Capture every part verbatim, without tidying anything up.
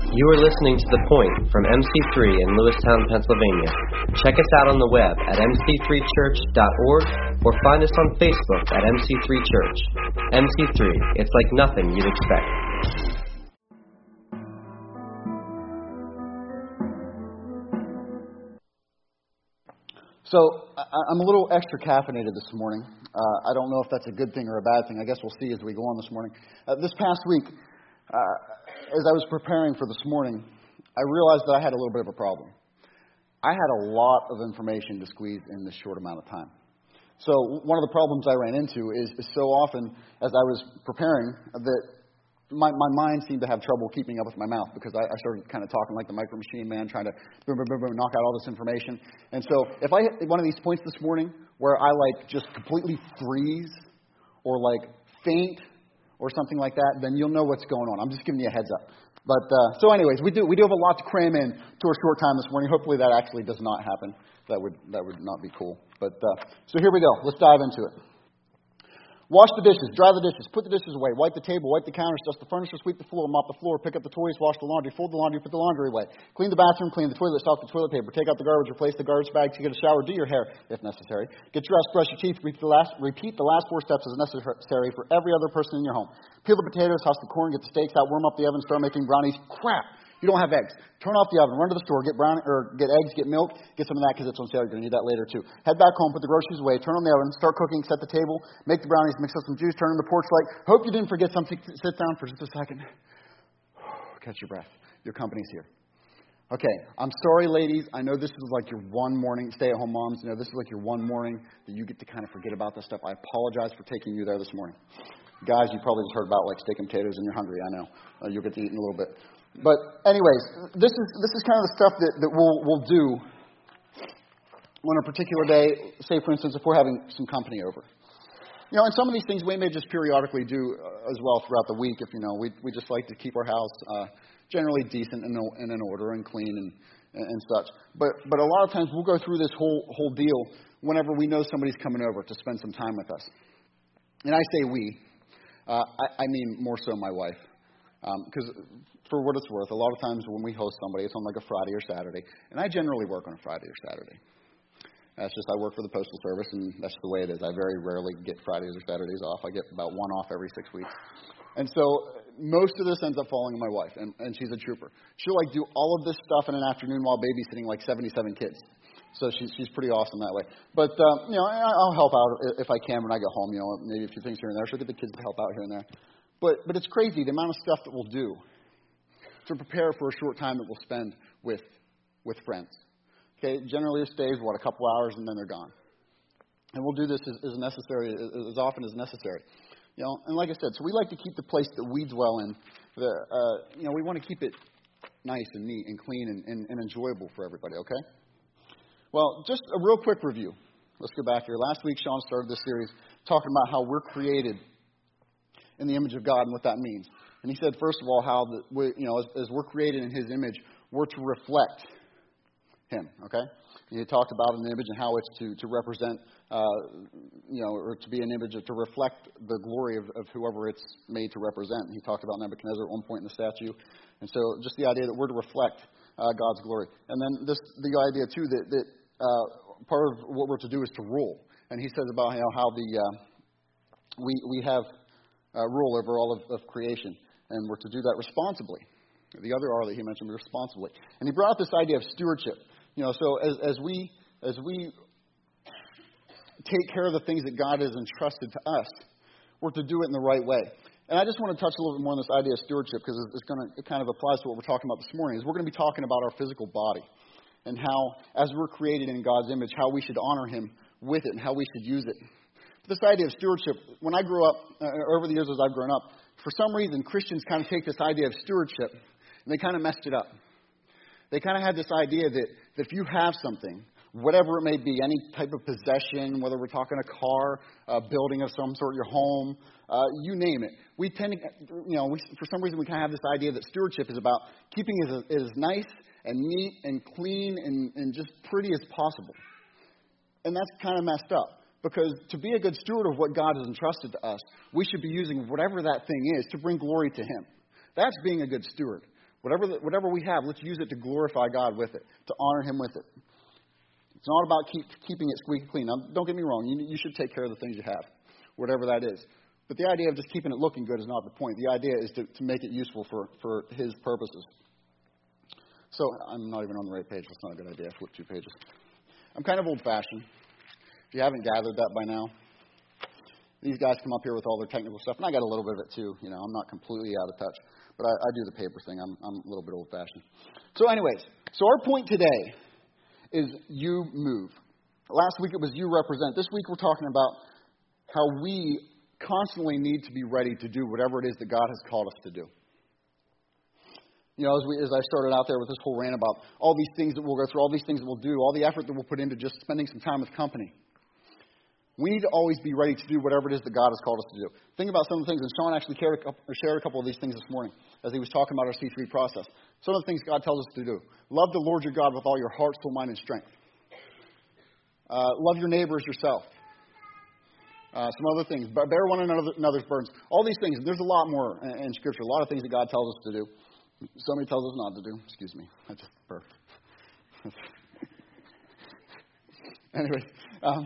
You are listening to The Point from M C three in Lewistown, Pennsylvania. Check us out on the web at m c three church dot org or find us on Facebook at M C three Church. M C three, it's like nothing you'd expect. So, I'm a little extra caffeinated this morning. Uh, I don't know if that's a good thing or a bad thing. I guess we'll see as we go on this morning. Uh, this past week, uh, as I was preparing for this morning, I realized that I had a little bit of a problem. I had a lot of information to squeeze in this short amount of time. So, one of the problems I ran into is, is so often, as I was preparing, that My, my mind seemed to have trouble keeping up with my mouth because I, I started kind of talking like the Micro Machine Man, trying to boom, boom, boom, boom, knock out all this information. And so if I hit one of these points this morning where I like just completely freeze or like faint or something like that, then you'll know what's going on. I'm just giving you a heads up. But uh, so anyways, we do we do have a lot to cram in to a short time this morning. Hopefully that actually does not happen. That would that would not be cool. But uh, so here we go. Let's dive into it. Wash the dishes, dry the dishes, put the dishes away, wipe the table, wipe the counters, dust the furniture, sweep the floor, mop the floor, pick up the toys, wash the laundry, fold the laundry, put the laundry away, clean the bathroom, clean the toilet, stock the toilet paper, take out the garbage, replace the garbage bag, take a shower, do your hair if necessary, get dressed, brush your teeth, repeat the last, repeat the last four steps as necessary for every other person in your home. Peel the potatoes, husk the corn, get the steaks out, warm up the oven, start making brownies. Crap! You don't have eggs. Turn off the oven, run to the store, get brown or get eggs, get milk, get some of that because it's on sale. You're going to need that later too. Head back home, put the groceries away, turn on the oven, start cooking, set the table, make the brownies, mix up some juice, turn on the porch light. Hope you didn't forget something. Sit down for just a second. Catch your breath. Your company's here. Okay, I'm sorry, ladies. I know this is like your one morning, stay-at-home moms, you know, this is like your one morning that you get to kind of forget about this stuff. I apologize for taking you there this morning. Guys, you probably just heard about like steak and potatoes and you're hungry, I know. Uh, you'll get to eat in a little bit. But anyways, this is this is kind of the stuff that, that we'll, we'll do on a particular day, say, for instance, if we're having some company over. You know, and some of these things we may just periodically do uh, as well throughout the week if, you know, we we just like to keep our house uh, generally decent and in, in order and clean and, and such. But but a lot of times we'll go through this whole whole deal whenever we know somebody's coming over to spend some time with us. And I say we. Uh, I, I mean more so my wife. Because um, for what it's worth, a lot of times when we host somebody, it's on like a Friday or Saturday. And I generally work on a Friday or Saturday. That's just, I work for the Postal Service, and that's the way it is. I very rarely get Fridays or Saturdays off. I get about one off every six weeks. And so most of this ends up falling on my wife, and, and she's a trooper. She'll like do all of this stuff in an afternoon while babysitting like seventy-seven kids. So she's she's pretty awesome that way. But, um, you know, I'll help out if I can when I get home, you know, maybe a few things here and there. She'll get the kids to help out here and there. But but it's crazy the amount of stuff that we'll do to prepare for a short time that we'll spend with with friends. Okay, generally it stays, what, a couple hours and then they're gone. And we'll do this as, as necessary, as often as necessary. You know, and like I said, so we like to keep the place that we dwell in, the, uh, you know, we want to keep it nice and neat and clean and, and, and enjoyable for everybody, okay? Well, just a real quick review. Let's go back here. Last week, Sean started this series talking about how we're created in the image of God and what that means. And he said, first of all, how the, we, you know, as, as we're created in His image, we're to reflect Him. Okay, and he talked about an image and how it's to to represent, uh, you know, or to be an image of, to reflect the glory of, of whoever it's made to represent. And he talked about Nebuchadnezzar at one point in the statue, and so just the idea that we're to reflect uh, God's glory. And then this the idea too that that uh, part of what we're to do is to rule. And he says about you know, how the uh, we we have. Uh, rule over all of, of creation, and we're to do that responsibly. The other R that he mentioned was responsibly, and he brought up this idea of stewardship. You know, so as, as we as we take care of the things that God has entrusted to us, we're to do it in the right way. And I just want to touch a little bit more on this idea of stewardship because it's going to it kind of applies to what we're talking about this morning. Is we're going to be talking about our physical body and how, as we're created in God's image, how we should honor Him with it and how we should use it. This idea of stewardship, when I grew up, uh, over the years as I've grown up, for some reason Christians kind of take this idea of stewardship and they kind of messed it up. They kind of had this idea that, that if you have something, whatever it may be, any type of possession, whether we're talking a car, a building of some sort, your home, uh, you name it, we tend to, you know, we, for some reason we kind of have this idea that stewardship is about keeping it as, as nice and neat and clean and, and just pretty as possible. And that's kind of messed up. Because to be a good steward of what God has entrusted to us, we should be using whatever that thing is to bring glory to Him. That's being a good steward. Whatever the, whatever we have, let's use it to glorify God with it, to honor Him with it. It's not about keep, keeping it squeaky clean. Now, don't get me wrong. You, you should take care of the things you have, whatever that is. But the idea of just keeping it looking good is not the point. The idea is to, to make it useful for, for His purposes. So I'm not even on the right page. That's not a good idea. I flipped two pages. I'm kind of old-fashioned. If you haven't gathered that by now, these guys come up here with all their technical stuff, and I got a little bit of it too. You know, I'm not completely out of touch, but I, I do the paper thing. I'm, I'm a little bit old-fashioned. So anyways, so our point today is you move. Last week it was you represent. This week we're talking about how we constantly need to be ready to do whatever it is that God has called us to do. You know, as, we, as I started out there with this whole rant about all these things that we'll go through, all these things that we'll do, all the effort that we'll put into just spending some time with company. We need to always be ready to do whatever it is that God has called us to do. Think about some of the things, and Sean actually shared a couple, shared a couple of these things this morning as he was talking about our C three process. Some of the things God tells us to do. Love the Lord your God with all your heart, soul, mind, and strength. Uh, love your neighbor as yourself. Uh, some other things. Bear one another, another's burdens. All these things. There's a lot more in, in Scripture. A lot of things that God tells us to do. Somebody tells us not to do. Excuse me. I just burped. Anyway. Um,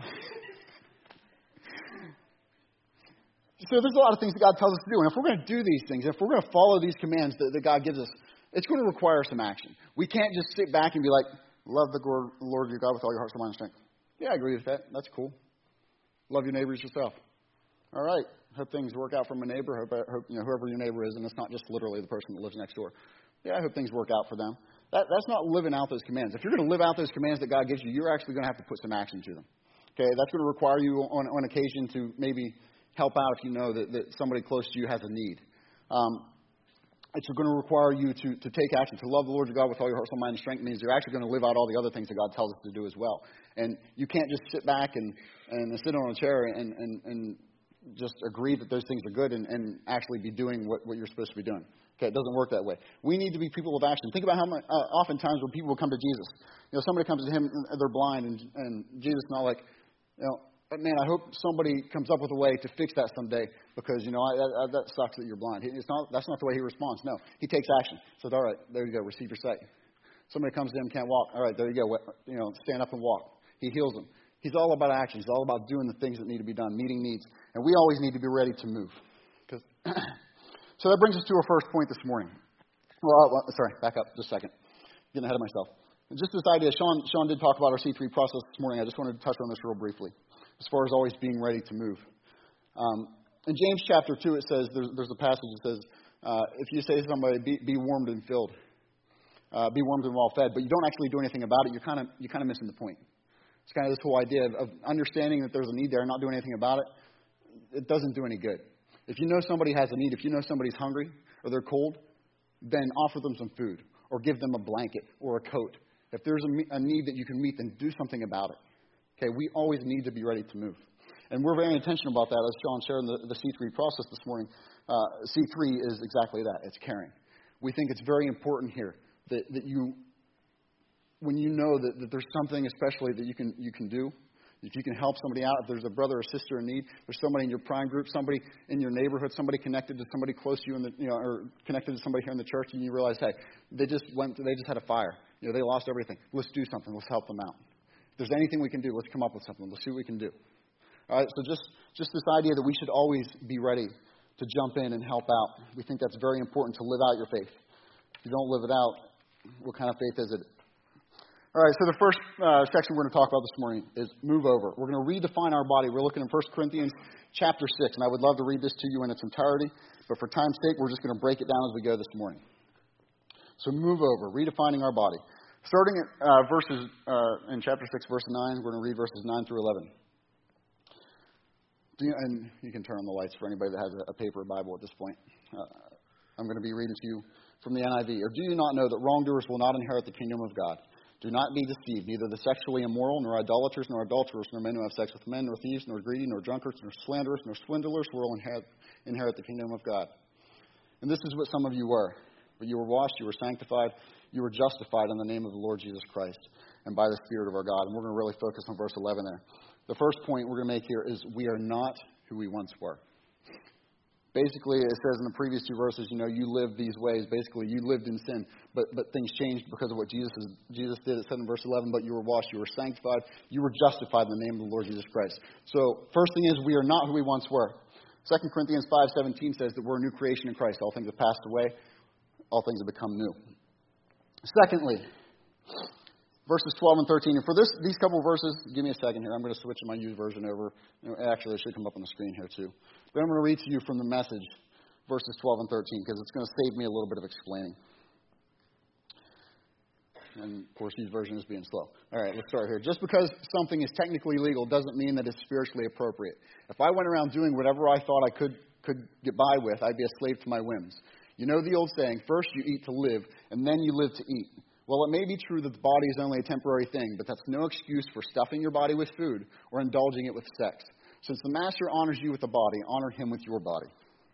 so there's a lot of things that God tells us to do. And if we're going to do these things, if we're going to follow these commands that, that God gives us, it's going to require some action. We can't just sit back and be like, love the Lord your God with all your heart, soul, mind, and strength. Yeah, I agree with that. That's cool. Love your neighbors yourself. All right. Hope things work out for my neighbor. Hope, hope you know, whoever your neighbor is, and it's not just literally the person that lives next door. Yeah, I hope things work out for them. That, that's not living out those commands. If you're going to live out those commands that God gives you, you're actually going to have to put some action to them. Okay, that's going to require you on, on occasion to maybe help out if you know that, that somebody close to you has a need. Um, it's going to require you to, to take action. To love the Lord your God with all your heart, soul, mind, and strength means you're actually going to live out all the other things that God tells us to do as well. And you can't just sit back and, and sit on a chair and, and, and just agree that those things are good and, and actually be doing what, what you're supposed to be doing. Okay, it doesn't work that way. We need to be people of action. Think about how much, uh, oftentimes when people come to Jesus, you know, somebody comes to him and they're blind, and, and Jesus is not like, you know, man, I hope somebody comes up with a way to fix that someday because, you know, I, I, that sucks that you're blind. It's not, that's not the way he responds. No, he takes action. Says, all right, there you go, receive your sight. Somebody comes to him, can't walk. All right, there you go, you know, stand up and walk. He heals them. He's all about action. He's all about doing the things that need to be done, meeting needs. And we always need to be ready to move. Because so that brings us to our first point this morning. Well, well, sorry, back up just a second. Getting ahead of myself. Just this idea, Sean, Sean did talk about our C three process this morning. I just wanted to touch on this real briefly, as far as always being ready to move. Um, in James chapter two, it says, there's, there's a passage that says, uh, if you say to somebody, be, be warmed and filled, uh, be warmed and well fed, but you don't actually do anything about it, you're kind of you're kind of missing the point. It's kind of this whole idea of, of understanding that there's a need there and not doing anything about it. It doesn't do any good. If you know somebody has a need, if you know somebody's hungry or they're cold, then offer them some food or give them a blanket or a coat. If there's a, a need that you can meet, then do something about it. Okay, we always need to be ready to move. And we're very intentional about that, as Sean shared in the, the C three process this morning. Uh, C three is exactly that. It's caring. We think it's very important here that, that you, when you know that, that there's something especially that you can you can do, if you can help somebody out, if there's a brother or sister in need, there's somebody in your prime group, somebody in your neighborhood, somebody connected to somebody close to you, in the, you know, or connected to somebody here in the church, and you realize, hey, they just went, they just had a fire. You know, they lost everything. Let's do something. Let's help them out. If there's anything we can do, let's come up with something. Let's see what we can do. All right, so just, just this idea that we should always be ready to jump in and help out. We think that's very important to live out your faith. If you don't live it out, what kind of faith is it? All right, so the first uh, section we're going to talk about this morning is move over. We're going to redefine our body. We're looking in First Corinthians chapter six, and I would love to read this to you in its entirety, but for time's sake, we're just going to break it down as we go this morning. So move over, redefining our body. Starting at uh, verses uh, in chapter six, verse nine, we're going to read verses nine through eleven. Do you, and you can turn on the lights for anybody that has a, a paper Bible at this point. Uh, I'm going to be reading to you from the N I V. Or do you not know that wrongdoers will not inherit the kingdom of God? Do not be deceived. Neither the sexually immoral, nor idolaters, nor adulterers, nor men who have sex with men, nor thieves, nor greedy, nor drunkards, nor slanderers, nor swindlers will inherit, inherit the kingdom of God. And this is what some of you were. But you were washed, you were sanctified, you were justified in the name of the Lord Jesus Christ and by the Spirit of our God. And we're going to really focus on verse eleven there. The first point we're going to make here is we are not who we once were. Basically, it says in the previous two verses, you know, you lived these ways. Basically, you lived in sin, but but things changed because of what Jesus is, Jesus did. It said in verse eleven, but you were washed, you were sanctified, you were justified in the name of the Lord Jesus Christ. So, first thing is, we are not who we once were. Second Corinthians five seventeen says that we're a new creation in Christ. All things have passed away, all things have become new. Secondly, verses twelve and thirteen. And for this, these couple of verses, give me a second here. I'm going to switch my used version over. Actually, it should come up on the screen here too. But I'm going to read to you from the Message, verses twelve and thirteen, because it's going to save me a little bit of explaining. And, of course, used version is being slow. All right, let's start here. Just because something is technically legal doesn't mean that it's spiritually appropriate. If I went around doing whatever I thought I could, could get by with, I'd be a slave to my whims. You know the old saying, first you eat to live, and then you live to eat. Well, it may be true that the body is only a temporary thing, but that's no excuse for stuffing your body with food or indulging it with sex. Since the Master honors you with the body, honor him with your body.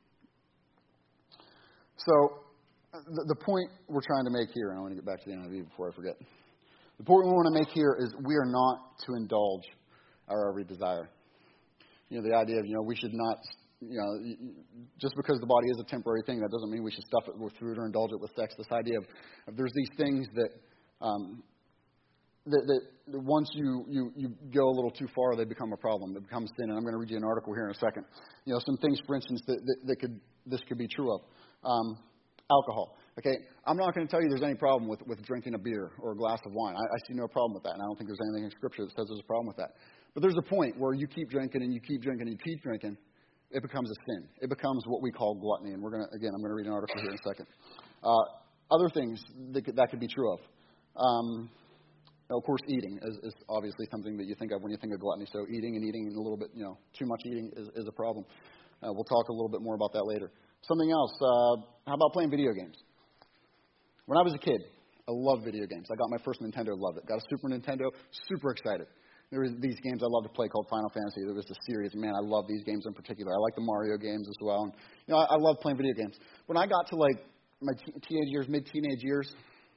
So, the, the point we're trying to make here, and I want to get back to the N I V before I forget. The point we want to make here is we are not to indulge our every desire. You know, the idea of, you know, we should not, you know, just because the body is a temporary thing, that doesn't mean we should stuff it with food or indulge it with sex. This idea of, of there's these things that, um, that, that, that once you, you, you go a little too far, they become a problem. They become sin. And I'm going to read you an article here in a second. You know, some things, for instance, that, that, that could this could be true of. Um, alcohol. Okay, I'm not going to tell you there's any problem with, with drinking a beer or a glass of wine. I, I see no problem with that, and I don't think there's anything in Scripture that says there's a problem with that. But there's a point where you keep drinking and you keep drinking and you keep drinking. It becomes a sin. It becomes what we call gluttony. And we're going to, again, I'm going to read an article here in a second. Uh, other things that could, that could be true of. Um, of course, eating is, is obviously something that you think of when you think of gluttony. So eating and eating a little bit, you know, too much eating is, is a problem. Uh, we'll talk a little bit more about that later. Something else. Uh, how about playing video games? When I was a kid, I loved video games. I got my first Nintendo, loved it. Got a Super Nintendo, super excited. There were these games I loved to play called Final Fantasy. There was a series. Man, I love these games in particular. I like the Mario games as well. And, you know, I, I love playing video games. When I got to, like, my t- teenage years, mid-teenage years,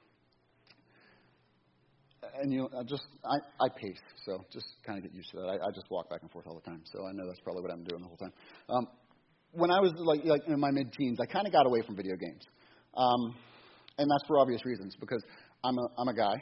and, you know, I just, I, I pace. So just kind of get used to that. I, I just walk back and forth all the time. So I know that's probably what I'm doing the whole time. Um, when I was, like, like in my mid-teens, I kind of got away from video games. Um, and that's for obvious reasons, because I'm a, I'm a guy.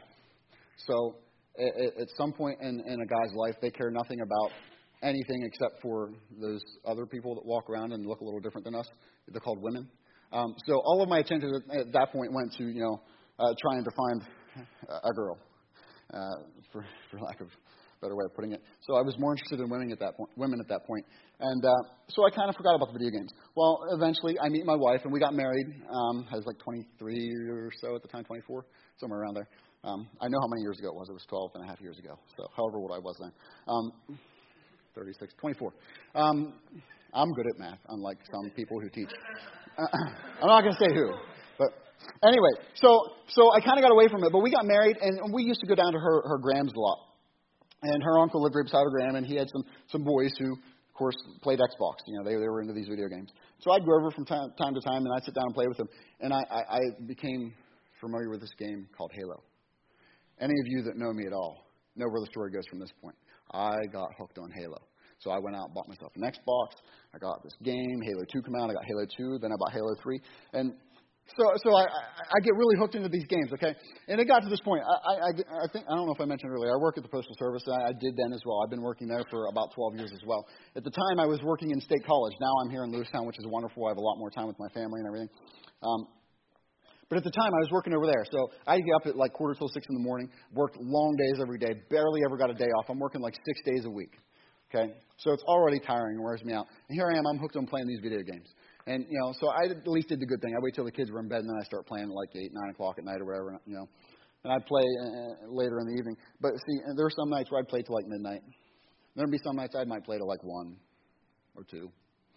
So at some point in, in a guy's life, they care nothing about anything except for those other people that walk around and look a little different than us. They're called women. Um, so all of my attention at that point went to, you know, uh, trying to find a girl, uh, for, for lack of a better way of putting it. So I was more interested in women at that point. Women at that point. And uh, so I kind of forgot about the video games. Well, eventually I meet my wife, and we got married. Um, I was like twenty-three or so at the time, twenty-four, somewhere around there. Um, I know how many years ago it was. It was twelve and a half years ago. So however old I was then. Um, thirty-six, twenty-four. Um, I'm good at math, unlike some people who teach. Uh, I'm not going to say who. But anyway, so so I kind of got away from it. But we got married, and we used to go down to her, her Grams a lot. And her uncle lived right beside her Gram, and he had some, some boys who, of course, played Xbox. You know, they, they were into these video games. So I'd go over from time, time to time, and I'd sit down and play with them. And I, I, I became familiar with this game called Halo. Any of you that know me at all know where the story goes from this point. I got hooked on Halo. So I went out and bought myself an Xbox. I got this game. Halo two came out. I got Halo two. Then I bought Halo three. And so so I, I get really hooked into these games, okay? And it got to this point. I, I, I think, I don't know if I mentioned earlier, I work at the Postal Service. I, I did then as well. I've been working there for about twelve years as well. At the time, I was working in State College. Now I'm here in Lewistown, which is wonderful. I have a lot more time with my family and everything. Um, But at the time, I was working over there. So I'd get up at like quarter till six in the morning, worked long days every day, barely ever got a day off. I'm working like six days a week. Okay? So it's already tiring and wears me out. And here I am, I'm hooked on playing these video games. And, you know, so I at least did the good thing. I wait till the kids were in bed, and then I start playing at like eight, nine o'clock at night or whatever, you know. And I'd play uh, later in the evening. But see, there were some nights where I'd play till like midnight. There would be some nights I might play till like one or two,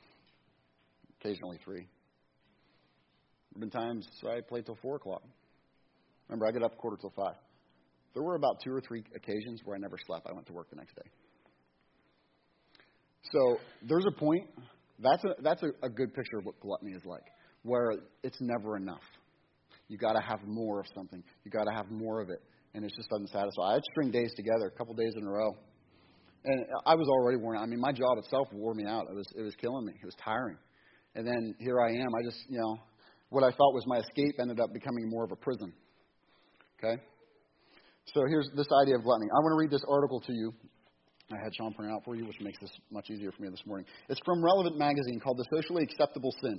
occasionally three. There have been times I played till four o'clock. Remember, I get up quarter till five. There were about two or three occasions where I never slept. I went to work the next day. So there's a point. That's a that's a, a good picture of what gluttony is like, where it's never enough. You got to have more of something. You got to have more of it, and it just doesn't satisfy. I'd string days together, a couple days in a row, and I was already worn out. I mean, my job itself wore me out. It was it was killing me. It was tiring. And then here I am. I just, you know, what I thought was my escape ended up becoming more of a prison. Okay? So here's this idea of gluttony. I want to read this article to you. I had Sean print it out for you, which makes this much easier for me this morning. It's from Relevant Magazine called The Socially Acceptable Sin.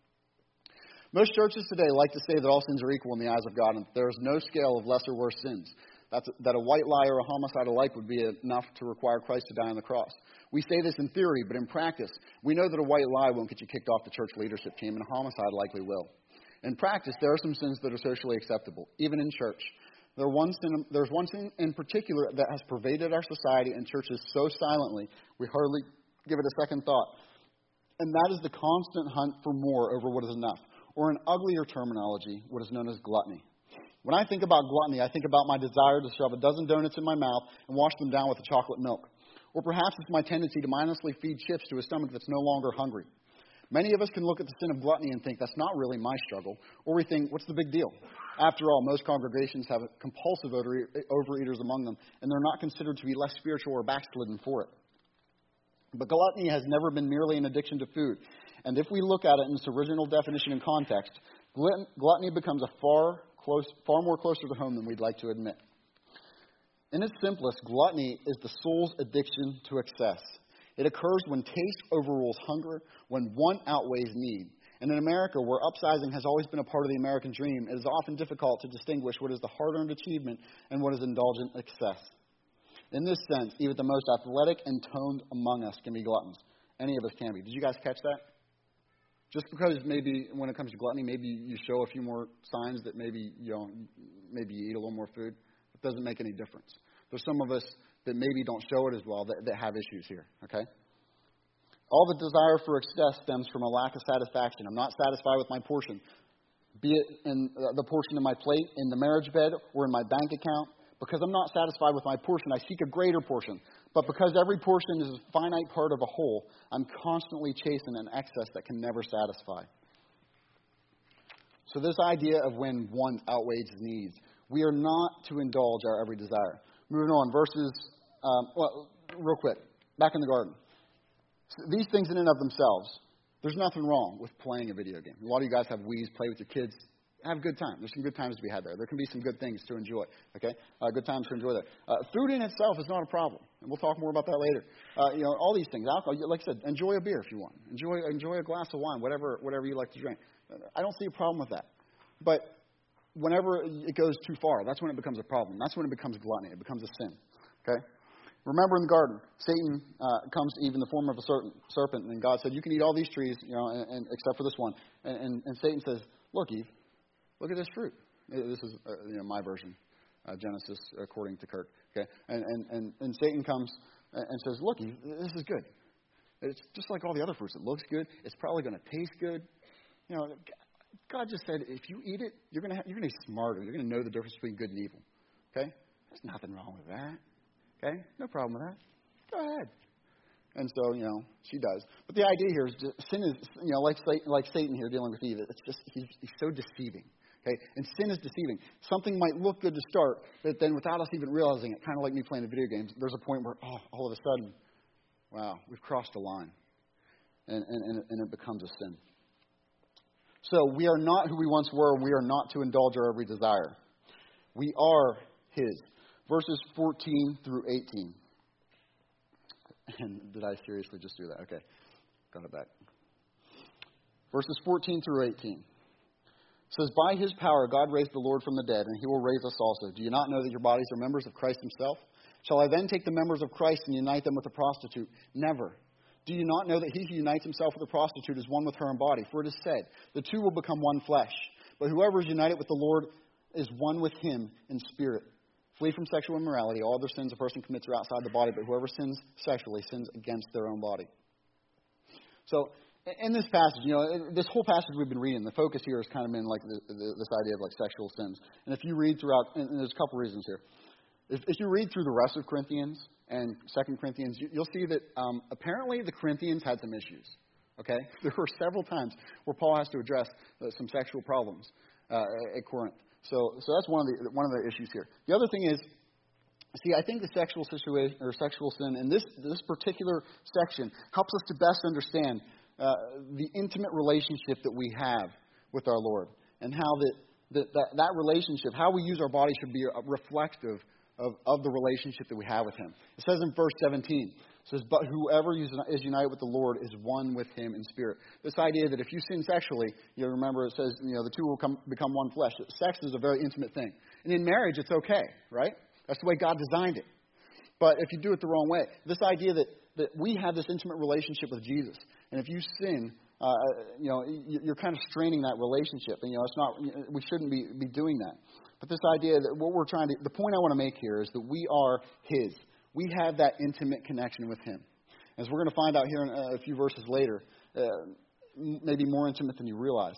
Most churches today like to say that all sins are equal in the eyes of God and that there is no scale of lesser worse sins. That's, that a white lie or a homicide alike would be enough to require Christ to die on the cross. We say this in theory, but in practice, we know that a white lie won't get you kicked off the church leadership team, and a homicide likely will. In practice, there are some sins that are socially acceptable, even in church. There one sin, there's one sin in particular that has pervaded our society and churches so silently, we hardly give it a second thought. And that is the constant hunt for more over what is enough, or in uglier terminology, what is known as gluttony. When I think about gluttony, I think about my desire to shove a dozen donuts in my mouth and wash them down with a chocolate milk. Or perhaps it's my tendency to mindlessly feed chips to a stomach that's no longer hungry. Many of us can look at the sin of gluttony and think, that's not really my struggle. Or we think, what's the big deal? After all, most congregations have compulsive overeaters among them, and they're not considered to be less spiritual or backslidden for it. But gluttony has never been merely an addiction to food. And if we look at it in its original definition and context, gluttony becomes a far close, far more closer to home than we'd like to admit. In its simplest, gluttony is the soul's addiction to excess. It occurs when taste overrules hunger, when want outweighs need. And in America, where upsizing has always been a part of the American dream, it is often difficult to distinguish what is the hard-earned achievement and what is indulgent excess. In this sense, even the most athletic and toned among us can be gluttons. Any of us can be. Did you guys catch that? Just because maybe when it comes to gluttony, maybe you show a few more signs that maybe you know, maybe you eat a little more food, it doesn't make any difference. There's some of us that maybe don't show it as well that, that have issues here, okay? All the desire for excess stems from a lack of satisfaction. I'm not satisfied with my portion, be it in the portion of my plate, in the marriage bed, or in my bank account. Because I'm not satisfied with my portion, I seek a greater portion. But because every portion is a finite part of a whole, I'm constantly chasing an excess that can never satisfy. So this idea of when want outweighs needs, we are not to indulge our every desire. Moving on, verses, um, well, real quick, back in the garden. So these things in and of themselves, there's nothing wrong with playing a video game. A lot of you guys have Wii's, play with your kids. Have a good time. There's some good times to be had there. There can be some good things to enjoy. Okay, uh, good times to enjoy there. Uh, food in itself is not a problem, and we'll talk more about that later. Uh, you know, all these things. Alcohol, like I said, enjoy a beer if you want. Enjoy enjoy a glass of wine, whatever whatever you like to drink. I don't see a problem with that. But whenever it goes too far, that's when it becomes a problem. That's when it becomes gluttony. It becomes a sin. Okay. Remember in the garden, Satan uh, comes to Eve in the form of a serpent, and God said, "You can eat all these trees, you know, and, and except for this one." And, and, and Satan says, "Look, Eve. Look at this fruit." This is uh, you know my version, uh, Genesis according to Kirk. Okay, and and and, and Satan comes and says, "Look, this is good. It's just like all the other fruits. It looks good. It's probably going to taste good. You know, God just said if you eat it, you're going to you're going to be smarter. You're going to know the difference between good and evil. Okay, there's nothing wrong with that. Okay, no problem with that. Go ahead." And so, you know, she does. But the idea here is just, sin is, you know, like like Satan here dealing with Eve. It's just he's, he's so deceiving. Okay, and sin is deceiving. Something might look good to start, but then without us even realizing it, kind of like me playing the video games, there's a point where, oh, all of a sudden, wow, we've crossed a line, and, and, and it becomes a sin. So we are not who we once were, and we are not to indulge our every desire. We are His. Verses fourteen through eighteen. And did I seriously just do that? Okay, got it back. Verses fourteen through eighteen. It says, "By His power God raised the Lord from the dead, and He will raise us also. Do you not know that your bodies are members of Christ Himself? Shall I then take the members of Christ and unite them with a prostitute? Never. Do you not know that he who unites himself with a prostitute is one with her in body? For it is said, the two will become one flesh. But whoever is united with the Lord is one with Him in spirit. Flee from sexual immorality. All other sins a person commits are outside the body, but whoever sins sexually sins against their own body." So, in this passage, you know, this whole passage we've been reading, the focus here has kind of been like the, the, this idea of like sexual sins. And if you read throughout, and there's a couple reasons here. If, if you read through the rest of Corinthians and Second Corinthians, you, you'll see that um, apparently the Corinthians had some issues. Okay, there were several times where Paul has to address uh, some sexual problems uh, at Corinth. So, so that's one of the one of the issues here. The other thing is, see, I think the sexual situation or sexual sin in this this particular section helps us to best understand uh, the intimate relationship that we have with our Lord, and how that, that, that, that relationship, how we use our body should be reflective of, of the relationship that we have with Him. It says in verse seventeen, it says, but whoever is united with the Lord is one with Him in spirit. This idea that if you sin sexually, you know, remember it says, you know, the two will come, become one flesh. Sex is a very intimate thing. And in marriage, it's okay, right? That's the way God designed it. But if you do it the wrong way, this idea that, that we have this intimate relationship with Jesus, and if you sin, uh, you know, you're kind of straining that relationship. And, you know, it's not, we shouldn't be, be doing that. But this idea that what we're trying to, the point I want to make here is that we are His. We have that intimate connection with Him. As we're going to find out here in a few verses later, uh, maybe more intimate than you realize.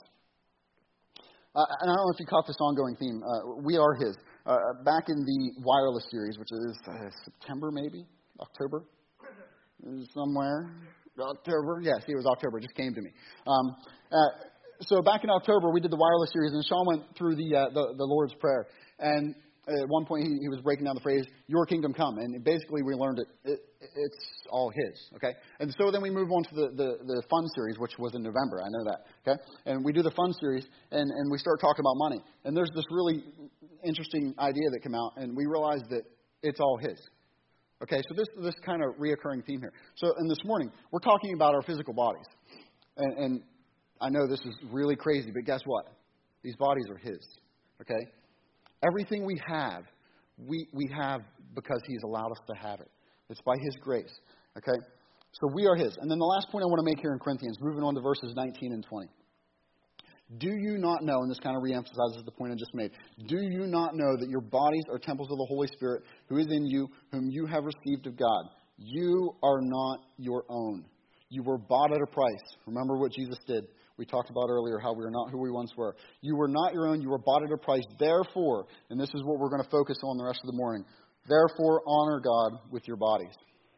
Uh, and I don't know if you caught this ongoing theme. Uh, we are His. Uh, back in the Wireless series, which is uh, September maybe? October? Somewhere? October? Yes, it was October. It just came to me. Um, uh, so back in October, we did the Wireless series, and Sean went through the, uh, the, the Lord's Prayer. And at one point, he, he was breaking down the phrase, your kingdom come. And basically, we learned it, it it's all His, okay? And so then we move on to the, the, the fun series, which was in November. I know that, okay? And we do the fun series, and, and we start talking about money. And there's this really interesting idea that came out, and we realized that it's all His. Okay, so this this kind of reoccurring theme here. So, and this morning, we're talking about our physical bodies. And, and I know this is really crazy, but guess what? These bodies are His, okay? Everything we have, we, we have because He's allowed us to have it. It's by His grace, okay? So we are His. And then the last point I want to make here in Corinthians, moving on to verses nineteen and twenty. Do you not know, and this kind of reemphasizes the point I just made, do you not know that your bodies are temples of the Holy Spirit who is in you, whom you have received of God? You are not your own. You were bought at a price. Remember what Jesus did. We talked about earlier how we are not who we once were. You were not your own. You were bought at a price. Therefore, and this is what we're going to focus on the rest of the morning, therefore honor God with your bodies.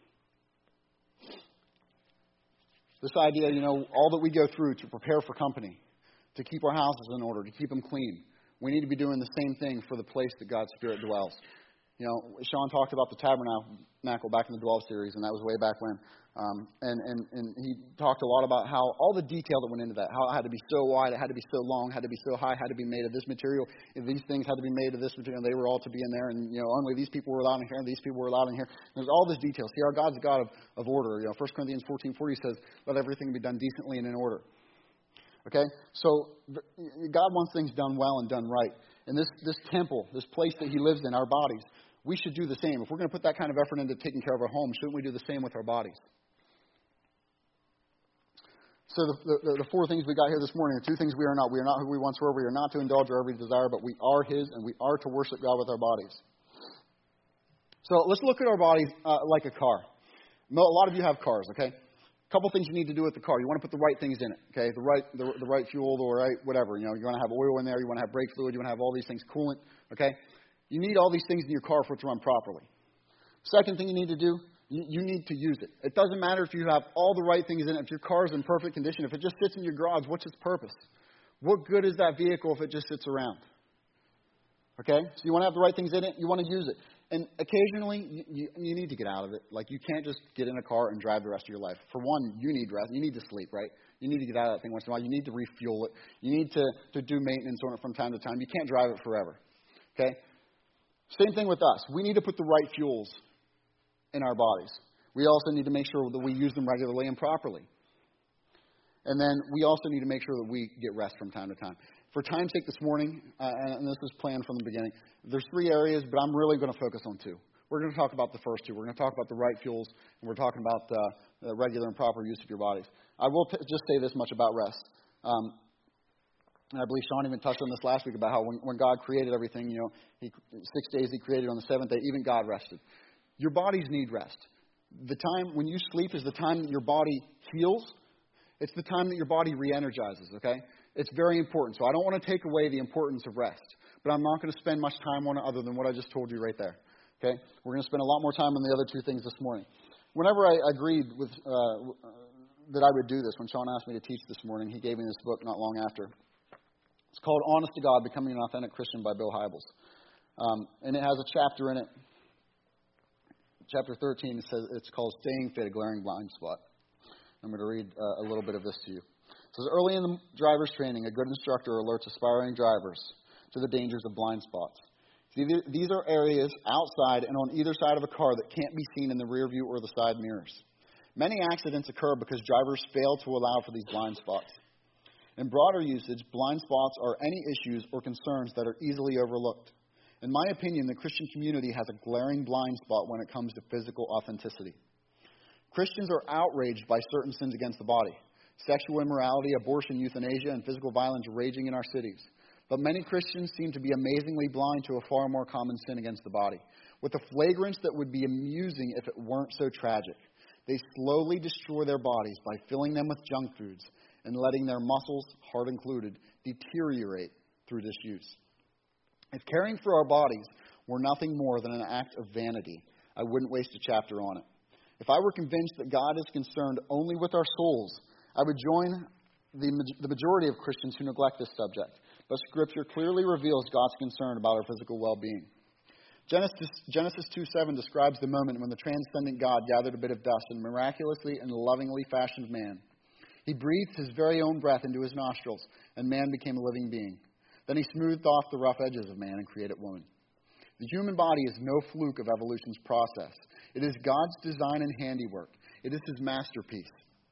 This idea, you know, all that we go through to prepare for company, to keep our houses in order, to keep them clean. We need to be doing the same thing for the place that God's Spirit dwells. You know, Sean talked about the tabernacle back in the Dwell series, and that was way back when. Um, and, and, and he talked a lot about how all the detail that went into that, how it had to be so wide, it had to be so long, had to be so high, had to be made of this material, these things had to be made of this material, they were all to be in there, and, you know, only these people were allowed in here, and these people were allowed in here. There's all this detail. See, our God's a God of, of order. You know, First Corinthians fourteen forty says, let everything be done decently and in order. Okay? So God wants things done well and done right. And this, this temple, this place that He lives in, our bodies, we should do the same. If we're going to put that kind of effort into taking care of our home, shouldn't we do the same with our bodies? So the, the, the four things we got here this morning, the two things we are not. We are not who we once were. We are not to indulge our every desire, but we are His, and we are to worship God with our bodies. So let's look at our bodies uh, like a car. A lot of you have cars, okay? A couple things you need to do with the car. You want to put the right things in it, okay? The right the, the right fuel, the right whatever. You know, you want to have oil in there. You want to have brake fluid. You want to have all these things, coolant, okay? You need all these things in your car for it to run properly. Second thing you need to do, you, you need to use it. It doesn't matter if you have all the right things in it. If your car is in perfect condition, if it just sits in your garage, what's its purpose? What good is that vehicle if it just sits around? Okay? So you want to have the right things in it. You want to use it. And occasionally, you, you, you need to get out of it. Like, you can't just get in a car and drive the rest of your life. For one, you need rest. You need to sleep, right? You need to get out of that thing once in a while. You need to refuel it. You need to, to do maintenance on it from time to time. You can't drive it forever. Okay? Same thing with us. We need to put the right fuels in our bodies. We also need to make sure that we use them regularly and properly. And then we also need to make sure that we get rest from time to time. For time's sake this morning, uh, and this was planned from the beginning, there's three areas, but I'm really going to focus on two. We're going to talk about the first two. We're going to talk about the right fuels, and we're talking about uh, the regular and proper use of your bodies. I will t- just say this much about rest. Um, and I believe Sean even touched on this last week about how when, when God created everything, you know, he, six days He created, on the seventh day, even God rested. Your bodies need rest. The time when you sleep is the time that your body heals. It's the time that your body re-energizes, okay? It's very important. So I don't want to take away the importance of rest, but I'm not going to spend much time on it other than what I just told you right there, okay? We're going to spend a lot more time on the other two things this morning. Whenever I agreed with uh, that I would do this, when Sean asked me to teach this morning, he gave me this book not long after. It's called Honest to God, Becoming an Authentic Christian by Bill Hybels. Um, and it has a chapter in it. Chapter thirteen, it says it's called Staying Fit, a Glaring Blind Spot. I'm going to read uh, a little bit of this to you. It says, early in the driver's training, a good instructor alerts aspiring drivers to the dangers of blind spots. These are areas outside and on either side of a car that can't be seen in the rear view or the side mirrors. Many accidents occur because drivers fail to allow for these blind spots. In broader usage, blind spots are any issues or concerns that are easily overlooked. In my opinion, the Christian community has a glaring blind spot when it comes to physical authenticity. Christians are outraged by certain sins against the body. Sexual immorality, abortion, euthanasia, and physical violence raging in our cities. But many Christians seem to be amazingly blind to a far more common sin against the body, with a flagrance that would be amusing if it weren't so tragic. They slowly destroy their bodies by filling them with junk foods and letting their muscles, heart included, deteriorate through disuse. If caring for our bodies were nothing more than an act of vanity, I wouldn't waste a chapter on it. If I were convinced that God is concerned only with our souls, I would join the, the majority of Christians who neglect this subject. But Scripture clearly reveals God's concern about our physical well-being. Genesis, Genesis two seven describes the moment when the transcendent God gathered a bit of dust and miraculously and lovingly fashioned man. He breathed his very own breath into his nostrils, and man became a living being. Then he smoothed off the rough edges of man and created woman. The human body is no fluke of evolution's process. It is God's design and handiwork. It is his masterpiece.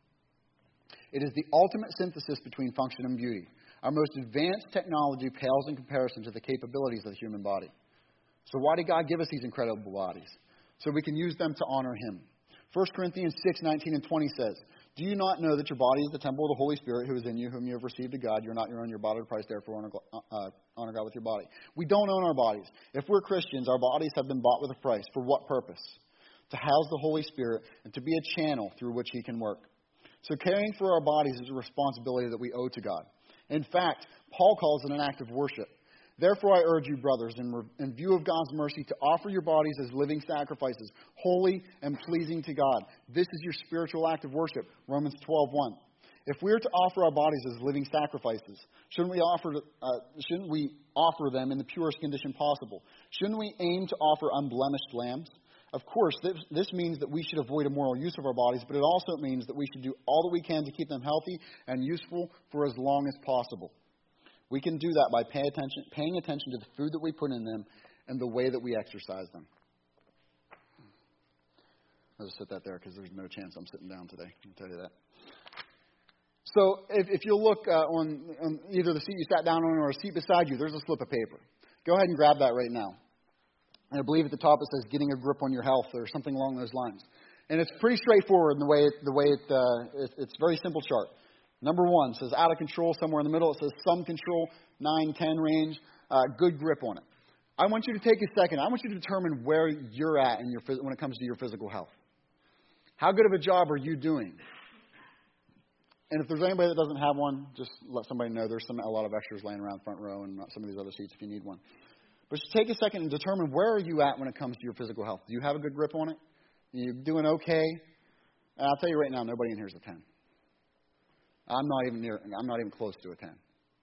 It is the ultimate synthesis between function and beauty. Our most advanced technology pales in comparison to the capabilities of the human body. So why did God give us these incredible bodies? So we can use them to honor him. First Corinthians six nineteen and twenty says, do you not know that your body is the temple of the Holy Spirit who is in you, whom you have received of God? You're not your own, your body is Christ, therefore honor, uh, honor God with your body. We don't own our bodies. If we're Christians, our bodies have been bought with a price. For what purpose? To house the Holy Spirit and to be a channel through which he can work. So caring for our bodies is a responsibility that we owe to God. In fact, Paul calls it an act of worship. Therefore, I urge you, brothers, in, re- in view of God's mercy, to offer your bodies as living sacrifices, holy and pleasing to God. This is your spiritual act of worship, Romans twelve one. If we are to offer our bodies as living sacrifices, shouldn't we offer, uh, shouldn't we offer them in the purest condition possible? Shouldn't we aim to offer unblemished lambs? Of course, this, this means that we should avoid immoral use of our bodies, but it also means that we should do all that we can to keep them healthy and useful for as long as possible. We can do that by pay attention, paying attention to the food that we put in them and the way that we exercise them. I'll just set that there because there's no chance I'm sitting down today. I'll tell you that. So if, if you'll look uh, on, on either the seat you sat down on or a seat beside you, there's a slip of paper. Go ahead and grab that right now. And I believe at the top it says getting a grip on your health or something along those lines. And it's pretty straightforward in the way it, the way it, uh, it, it's a very simple chart. Number one says out of control. Somewhere in the middle it says some control, nine, ten range, uh, good grip on it. I want you to take a second. I want you to determine where you're at in your when it comes to your physical health. How good of a job are you doing? And if there's anybody that doesn't have one, just let somebody know. There's some a lot of extras laying around front row and some of these other seats if you need one. But just take a second and determine where are you at when it comes to your physical health. Do you have a good grip on it? Are you doing okay? And I'll tell you right now, nobody in here is a ten. I'm not even near. I'm not even close to a ten.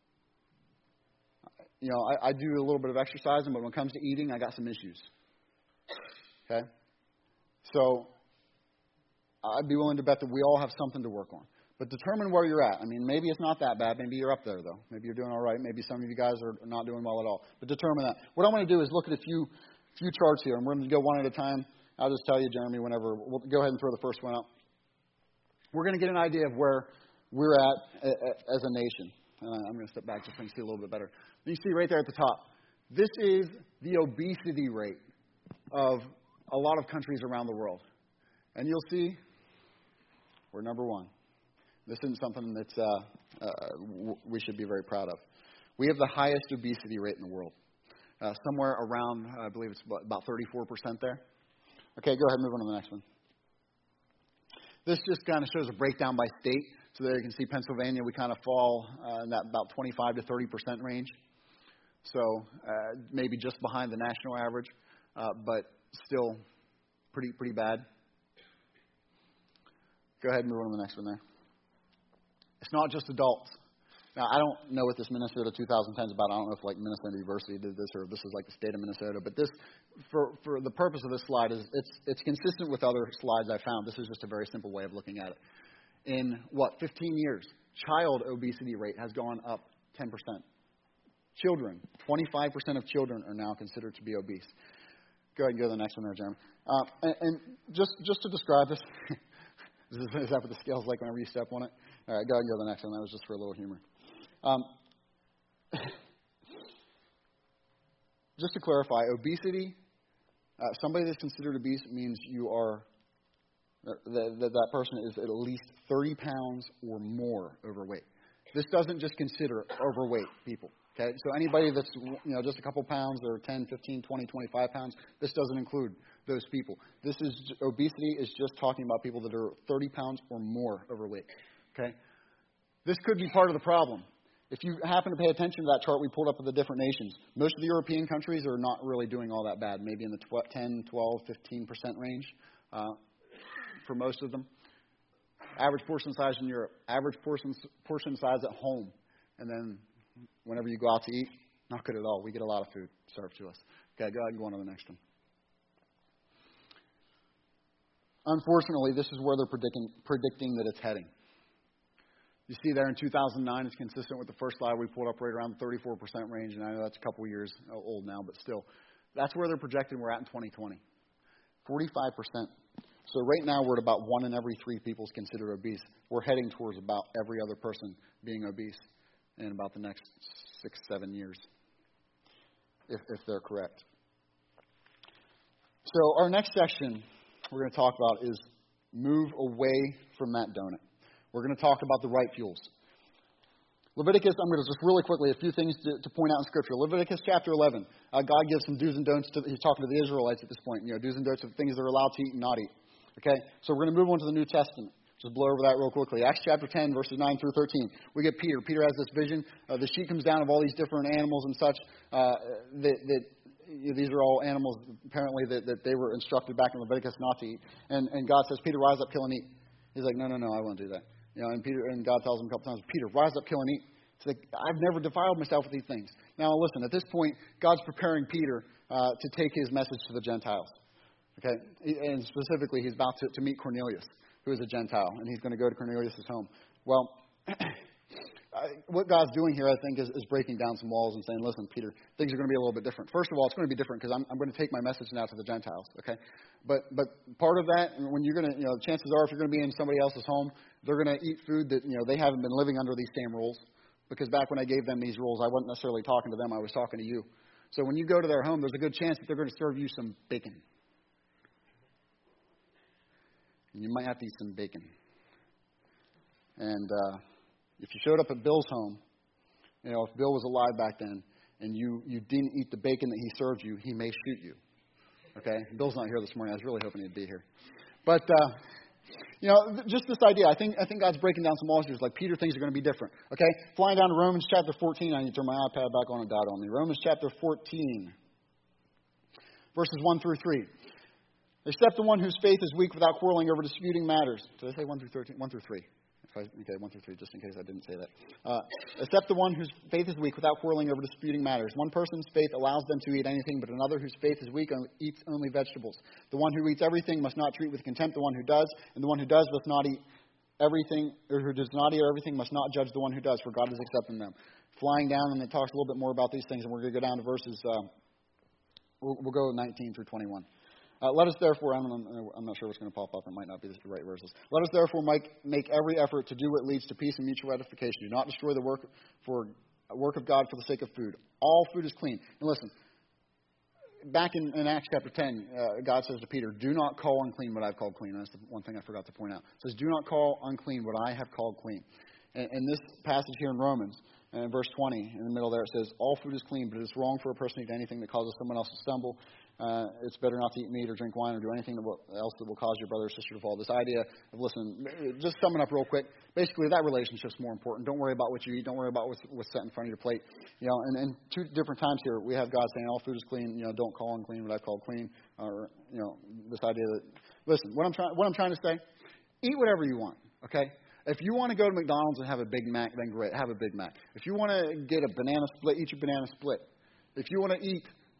You know, I, I do a little bit of exercising, but when it comes to eating, I got some issues. Okay? So I'd be willing to bet that we all have something to work on. But determine where you're at. I mean, maybe it's not that bad. Maybe you're up there, though. Maybe you're doing all right. Maybe some of you guys are not doing well at all. But determine that. What I'm going to do is look at a few few charts here, and we're going to go one at a time. I'll just tell you, Jeremy, whenever. We'll go ahead and throw the first one up. We're going to get an idea of where we're at as a nation. Uh, I'm going to step back just so you can see a little bit better. You see right there at the top. This is the obesity rate of a lot of countries around the world. And you'll see we're number one. This isn't something that uh, uh, we should be very proud of. We have the highest obesity rate in the world. Uh, somewhere around, I believe it's about thirty-four percent there. Okay, go ahead and move on to the next one. This just kind of shows a breakdown by state. So there you can see Pennsylvania, we kind of fall uh, in that about twenty-five to thirty percent range. So uh, maybe just behind the national average, uh, but still pretty pretty bad. Go ahead and move on to the next one there. It's not just adults. Now, I don't know what this Minnesota twenty ten is about. I don't know if like Minnesota University did this or if this is like the state of Minnesota. But this, for for the purpose of this slide, is it's it's consistent with other slides I found. This is just a very simple way of looking at it. In, what, fifteen years, child obesity rate has gone up ten percent. Children, twenty-five percent of children are now considered to be obese. Go ahead and go to the next one there, Jeremy. Uh, and, and just just to describe this, is that what the scale's like whenever you step on it? All right, go ahead and go to the next one. That was just for a little humor. Um, just to clarify, obesity, uh, somebody that's considered obese means you are, that, that that person is at least thirty pounds or more overweight. This doesn't just consider overweight people. Okay, so anybody that's, you know, just a couple pounds or ten, fifteen, twenty, twenty-five pounds, this doesn't include those people. This is, obesity is just talking about people that are thirty pounds or more overweight. Okay? This could be part of the problem. If you happen to pay attention to that chart we pulled up of the different nations, most of the European countries are not really doing all that bad, maybe in the ten, twelve, fifteen percent range uh, for most of them. Average portion size in Europe, average portion, portion size at home, and then whenever you go out to eat, not good at all. We get a lot of food served to us. Okay, go ahead and go on to the next one. Unfortunately, this is where they're predicting, predicting that it's heading. You see there in two thousand nine, it's consistent with the first slide we pulled up right around the thirty-four percent range, and I know that's a couple years old now, but still. That's where they're projecting we're at in twenty twenty. forty-five percent. So right now we're at about one in every three people is considered obese. We're heading towards about every other person being obese in about the next six, seven years, if, if they're correct. So our next section we're going to talk about is move away from that donut. We're going to talk about the right fuels. Leviticus, I'm going to just really quickly, a few things to, to point out in Scripture. Leviticus chapter eleven, uh, God gives some do's and don'ts. To, he's talking to the Israelites at this point. You know, do's and don'ts of things they're allowed to eat and not eat. Okay, so we're going to move on to the New Testament. Just blow over that real quickly. Acts chapter ten, verses nine through thirteen. We get Peter. Peter has this vision. Uh, the sheet comes down of all these different animals and such. Uh, that, that you know, these are all animals, apparently, that, that they were instructed back in Leviticus not to eat. And, and God says, Peter, rise up, kill and eat. He's like, no, no, no, I won't do that. You know, and Peter and God tells him a couple times, Peter, rise up, kill and eat. It's like, I've never defiled myself with these things. Now, listen, at this point, God's preparing Peter uh, to take his message to the Gentiles. Okay, and specifically, he's about to, to meet Cornelius, who is a Gentile, and he's going to go to Cornelius' home. Well, I, what God's doing here, I think, is, is breaking down some walls and saying, listen, Peter, things are going to be a little bit different. First of all, it's going to be different because I'm, I'm going to take my message now to the Gentiles, okay? But but part of that, when you're going to, you know, chances are if you're going to be in somebody else's home, they're going to eat food that, you know, they haven't been living under these same rules. Because back when I gave them these rules, I wasn't necessarily talking to them, I was talking to you. So when you go to their home, there's a good chance that they're going to serve you some bacon. And you might have to eat some bacon. And uh, if you showed up at Bill's home, you know, if Bill was alive back then, and you, you didn't eat the bacon that he served you, he may shoot you. Okay? Bill's not here this morning. I was really hoping he'd be here. But, uh, you know, just this idea. I think I think God's breaking down some walls here. Like, Peter, things are going to be different. Okay? Flying down to Romans chapter fourteen. I need to turn my iPad back on and dot on me. Romans chapter fourteen, verses one through three. Except the one whose faith is weak without quarreling over disputing matters. Did I say one through thirteen? one through three. If I, okay, one through three, just in case I didn't say that. Uh, except the one whose faith is weak without quarreling over disputing matters. One person's faith allows them to eat anything, but another whose faith is weak eats only vegetables. The one who eats everything must not treat with contempt the one who does, and the one who does must not eat everything, or who does not eat everything must not judge the one who does, for God is accepting them. Flying down, and it talks a little bit more about these things, and we're going to go down to verses, uh, we'll, we'll go nineteen through twenty-one. Uh, let us therefore, I'm, I'm not sure what's going to pop up. It might not be the right verses. Let us therefore make, make every effort to do what leads to peace and mutual edification. Do not destroy the work for work of God for the sake of food. All food is clean. And listen, back in, in Acts chapter ten, uh, God says to Peter, do not call unclean what I've called clean. And that's the one thing I forgot to point out. It says, do not call unclean what I have called clean. And, and this passage here in Romans, and in verse twenty, in the middle there, it says, all food is clean, but it is wrong for a person to eat anything that causes someone else to stumble. Uh, it's better not to eat meat or drink wine or do anything that will, else that will cause your brother or sister to fall. This idea of, listen, just summing up real quick, basically that relationship's more important. Don't worry about what you eat. Don't worry about what's, what's set in front of your plate. You know, and, and two different times here, we have God saying all food is clean. You know, don't call unclean what I call clean. Or, you know, this idea that, listen, what I'm trying, what I'm trying to say, eat whatever you want, okay? If you want to go to McDonald's and have a Big Mac, then great, have a Big Mac. If you want to get a banana split, eat your banana split. If you want to eat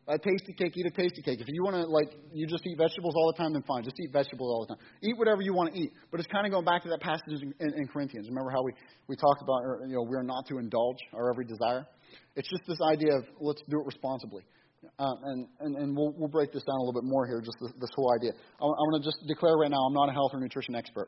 a tasty cake, eat a tasty cake. If you want to, like, you just eat vegetables all the time, then fine. Just eat vegetables all the time. Eat whatever you want to eat. But it's kind of going back to that passage in, in, in Corinthians. Remember how we, we talked about, or, you know, we're not to indulge our every desire? It's just this idea of let's do it responsibly. Um, and and, and we'll, we'll break this down a little bit more here, just this, this whole idea. I, I'm going to just declare right now I'm not a health or nutrition expert.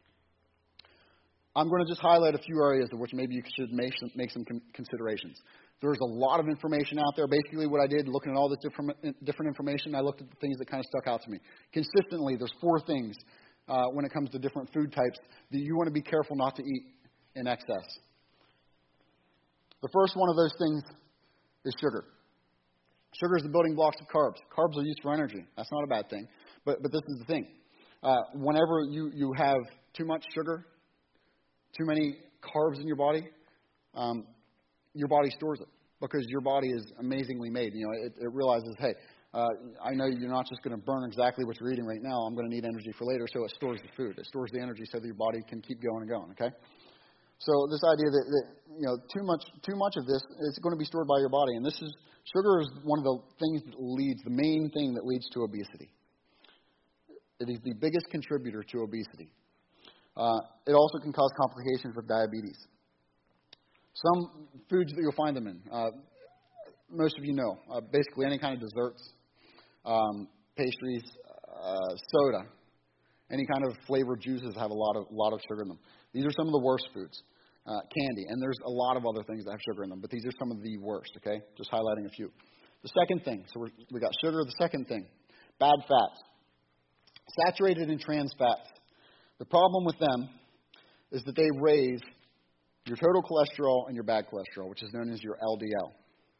I'm going to just highlight a few areas of which maybe you should make some, make some considerations. There's a lot of information out there. Basically what I did, looking at all this different, different information, I looked at the things that kind of stuck out to me. Consistently, there's four things uh, when it comes to different food types that you want to be careful not to eat in excess. The first one of those things is sugar. Sugar is the building blocks of carbs. Carbs are used for energy. That's not a bad thing. But but this is the thing. Uh, whenever you, you have too much sugar, too many carbs in your body, um, your body stores it because your body is amazingly made. You know, it, it realizes, hey, uh, I know you're not just going to burn exactly what you're eating right now. I'm going to need energy for later, so it stores the food. It stores the energy so that your body can keep going and going. Okay. So this idea that, that you know too much too much of this is going to be stored by your body, and this is sugar is one of the things that leads the main thing that leads to obesity. It is the biggest contributor to obesity. Uh, it also can cause complications with diabetes. Some foods that you'll find them in, uh, most of you know, uh, basically any kind of desserts, um, pastries, uh, soda, any kind of flavored juices have a lot of lot of sugar in them. These are some of the worst foods. Uh, candy, and there's a lot of other things that have sugar in them, but these are some of the worst, okay? Just highlighting a few. The second thing, so we're, we got sugar. The second thing, bad fats. Saturated and trans fats. The problem with them is that they raise your total cholesterol and your bad cholesterol, which is known as your L D L.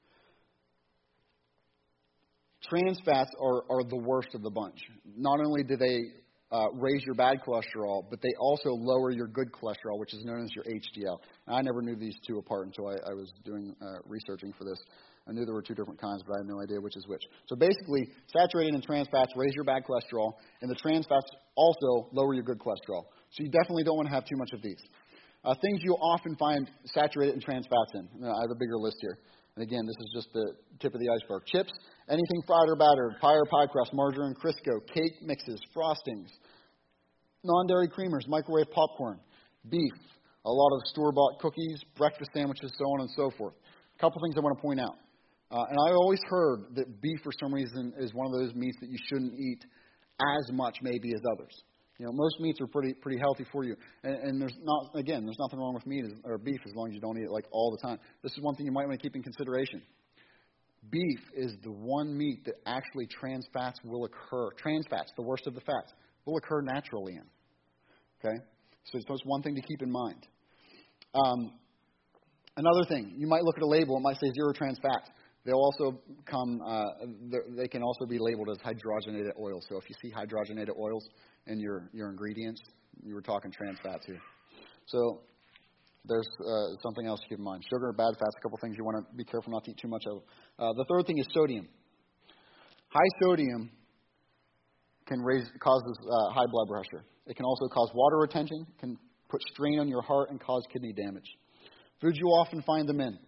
Trans fats are, are the worst of the bunch. Not only do they uh, raise your bad cholesterol, but they also lower your good cholesterol, which is known as your H D L. Now, I never knew these two apart until I, I was doing uh, researching for this. I knew there were two different kinds, but I had no idea which is which. So basically, saturated and trans fats raise your bad cholesterol, and the trans fats also lower your good cholesterol. So you definitely don't want to have too much of these. Uh, things you'll often find saturated and trans fats in. Now, I have a bigger list here. And again, this is just the tip of the iceberg. Chips, anything fried or battered, pie or pie crust, margarine, Crisco, cake mixes, frostings, non-dairy creamers, microwave popcorn, beef, a lot of store-bought cookies, breakfast sandwiches, so on and so forth. A couple things I want to point out. Uh, and I always heard that beef, for some reason, is one of those meats that you shouldn't eat as much, maybe, as others. You know, most meats are pretty pretty healthy for you. And, and there's not, again, there's nothing wrong with meat or beef as long as you don't eat it like all the time. This is one thing you might want to keep in consideration. Beef is the one meat that actually trans fats will occur. Trans fats, the worst of the fats, will occur naturally in. Okay? So it's just one thing to keep in mind. Um, another thing, you might look at a label, it might say zero trans fats. They'll also come, uh, they can also be labeled as hydrogenated oils. So if you see hydrogenated oils in your, your ingredients, you were talking trans fats here. So there's uh, something else to keep in mind. Sugar, bad fats, a couple things you want to be careful not to eat too much of. Uh, the third thing is sodium. High sodium can raise, causes uh, high blood pressure. It can also cause water retention, can put strain on your heart and cause kidney damage. Foods you often find them in.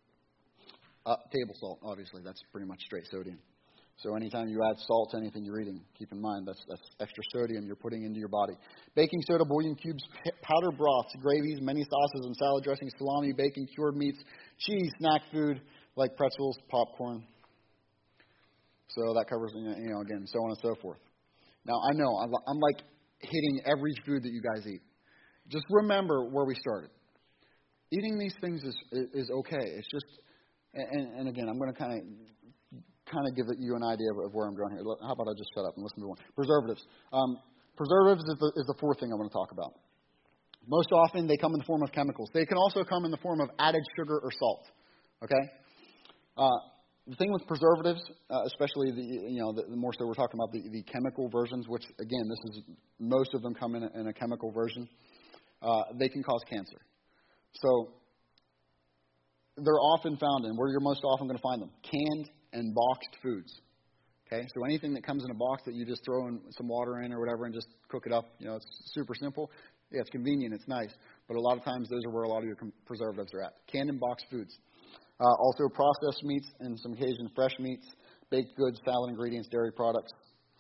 Uh, table salt, obviously, that's pretty much straight sodium. So anytime you add salt to anything you're eating, keep in mind that's, that's extra sodium you're putting into your body. Baking soda, bouillon cubes, p- powdered broths, gravies, many sauces and salad dressings, salami, bacon, cured meats, cheese, snack food like pretzels, popcorn. So that covers, you know, again, so on and so forth. Now, I know I'm, I'm like hitting every food that you guys eat. Just remember where we started. Eating these things is is okay. It's just And, and again, I'm going to kind of kind of give you an idea of, of where I'm going here. How about I just shut up and listen to one? Preservatives. Um, preservatives is the, is the fourth thing I want to talk about. Most often, they come in the form of chemicals. They can also come in the form of added sugar or salt. Okay? Uh, the thing with preservatives, uh, especially the you know the, the more so we're talking about the, the chemical versions, which again, this is most of them come in a, in a chemical version. Uh, they can cause cancer. So they're often found in, where you're most often going to find them, canned and boxed foods. Okay, so anything that comes in a box that you just throw in some water in or whatever and just cook it up, you know, it's super simple. Yeah, it's convenient, it's nice, but a lot of times those are where a lot of your preservatives are at. Canned and boxed foods. Uh, also processed meats, and some occasions fresh meats, baked goods, salad ingredients, dairy products.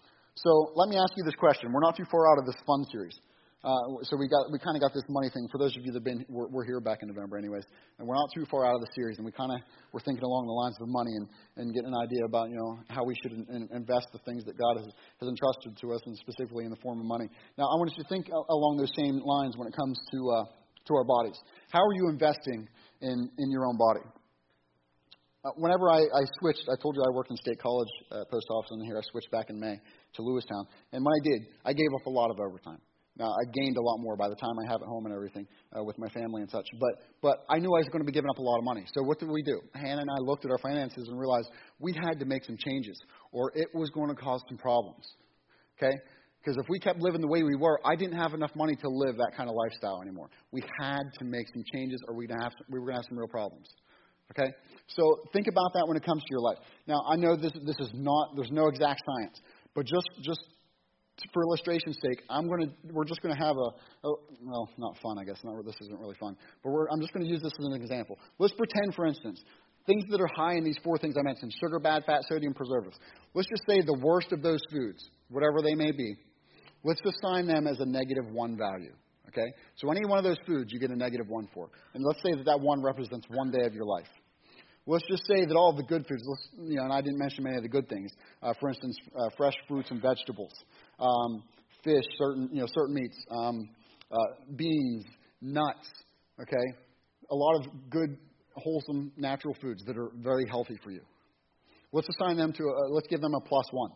So let me ask you this question. We're not too far out of this fun series. Uh, so we got we kind of got this money thing. For those of you that have been, we're, we're here back in November anyways, and we're not too far out of the series, and we kind of we're thinking along the lines of money and, and getting an idea about, you know, how we should in, invest the things that God has, has entrusted to us, and specifically in the form of money. Now, I want you to think along those same lines when it comes to uh, to our bodies. How are you investing in, in your own body? Uh, whenever I, I switched, I told you I worked in State College uh, post office, and here I switched back in May to Lewistown, and when I did, I gave up a lot of overtime. Now, I gained a lot more by the time I have at home and everything uh, with my family and such. But but I knew I was going to be giving up a lot of money. So what did we do? Hannah and I looked at our finances and realized we had to make some changes, or it was going to cause some problems. Okay? Because if we kept living the way we were, I didn't have enough money to live that kind of lifestyle anymore. We had to make some changes, or we'd have we were going to have some real problems. Okay? So think about that when it comes to your life. Now, I know this this is not there's no exact science, but just just. For illustration's sake, I'm going to. We're just going to have a, a. Well, not fun, I guess. Not this isn't really fun. But we're, I'm just going to use this as an example. Let's pretend, for instance, things that are high in these four things I mentioned: sugar, bad fat, sodium, preservatives. Let's just say the worst of those foods, whatever they may be, let's assign them as a negative one value. Okay. So any one of those foods, you get a negative one for, and let's say that that one represents one day of your life. Let's just say that all of the good foods, let's, you know, and I didn't mention many of the good things. Uh, for instance, uh, fresh fruits and vegetables, um, fish, certain, you know, certain meats, um, uh, beans, nuts. Okay, a lot of good, wholesome, natural foods that are very healthy for you. Let's assign them to. A, let's give them a plus one.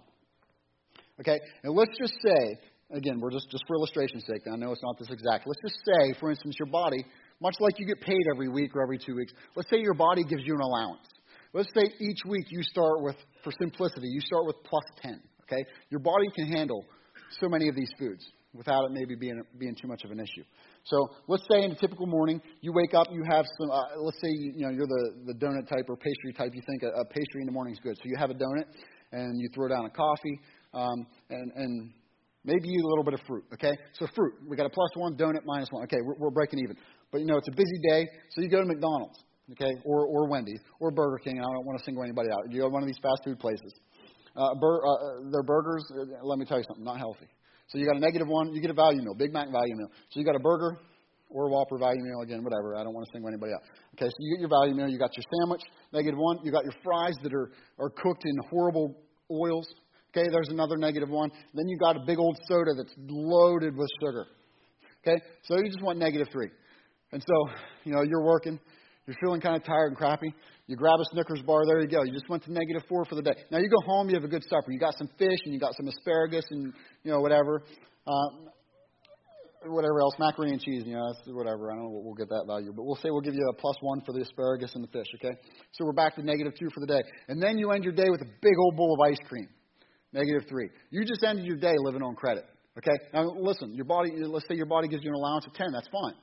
Okay, and let's just say, again, we're just just for illustration's sake. I know it's not this exact. Let's just say, for instance, your body. Much like you get paid every week or every two weeks, let's say your body gives you an allowance. Let's say each week you start with, for simplicity, you start with plus ten. Okay, your body can handle so many of these foods without it maybe being being too much of an issue. So let's say in a typical morning, you wake up, you have some. Uh, let's say you, you know you're the, the donut type or pastry type. You think a, a pastry in the morning is good, so you have a donut and you throw down a coffee um, and and. Maybe eat a little bit of fruit, okay? So fruit, we got a plus one, donut minus one. Okay, we're, we're breaking even. But, you know, it's a busy day, so you go to McDonald's, okay, or or Wendy's, or Burger King. I don't want to single anybody out. You go to one of these fast food places. Uh, bur- uh, their burgers, uh, let me tell you something, not healthy. So you got a negative one, you get a value meal, Big Mac value meal. So you got a burger or a Whopper value meal, again, whatever. I don't want to single anybody out. Okay, so you get your value meal, you got your sandwich, negative one. You got your fries that are, are cooked in horrible oils. Okay, there's another negative one. Then you got a big old soda that's loaded with sugar. Okay, so you just want negative three. And so, you know, you're working, you're feeling kind of tired and crappy. You grab a Snickers bar, there you go. You just went to negative four for the day. Now you go home, you have a good supper. You got some fish and you got some asparagus and, you know, whatever. Um, whatever else, macaroni and cheese, you know, that's whatever. I don't know what we'll get that value. But we'll say we'll give you a plus one for the asparagus and the fish, okay? So we're back to negative two for the day. And then you end your day with a big old bowl of ice cream. Negative three. You just ended your day living on credit. Okay? Now listen, your body, let's say your body gives you an allowance of ten, that's fine.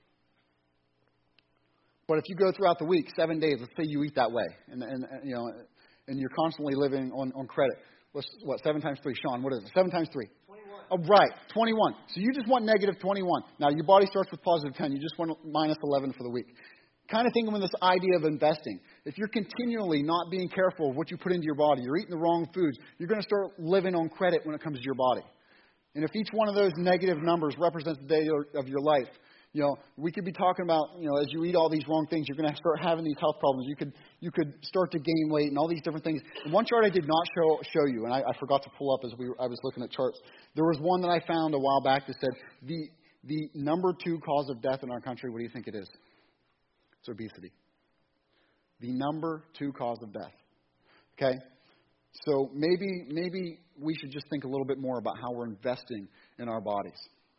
But if you go throughout the week, seven days, let's say you eat that way, and, and, and you know, and you're constantly living on, on credit. Let's, what, seven times three? Sean, what is it? Seven times three? twenty-one. Oh, right, twenty-one. So you just want negative twenty-one. Now your body starts with positive ten. You just want minus eleven for the week. Kind of thinking of this idea of investing. If you're continually not being careful of what you put into your body, you're eating the wrong foods, you're going to start living on credit when it comes to your body. And if each one of those negative numbers represents the day of your life, you know, we could be talking about, you know, as you eat all these wrong things, you're going to start having these health problems. You could you could start to gain weight and all these different things. And one chart I did not show show you, and I, I forgot to pull up as we I was looking at charts. There was one that I found a while back that said the the number two cause of death in our country. What do you think it is? It's obesity. The number two cause of death. Okay? So maybe maybe we should just think a little bit more about how we're investing in our bodies.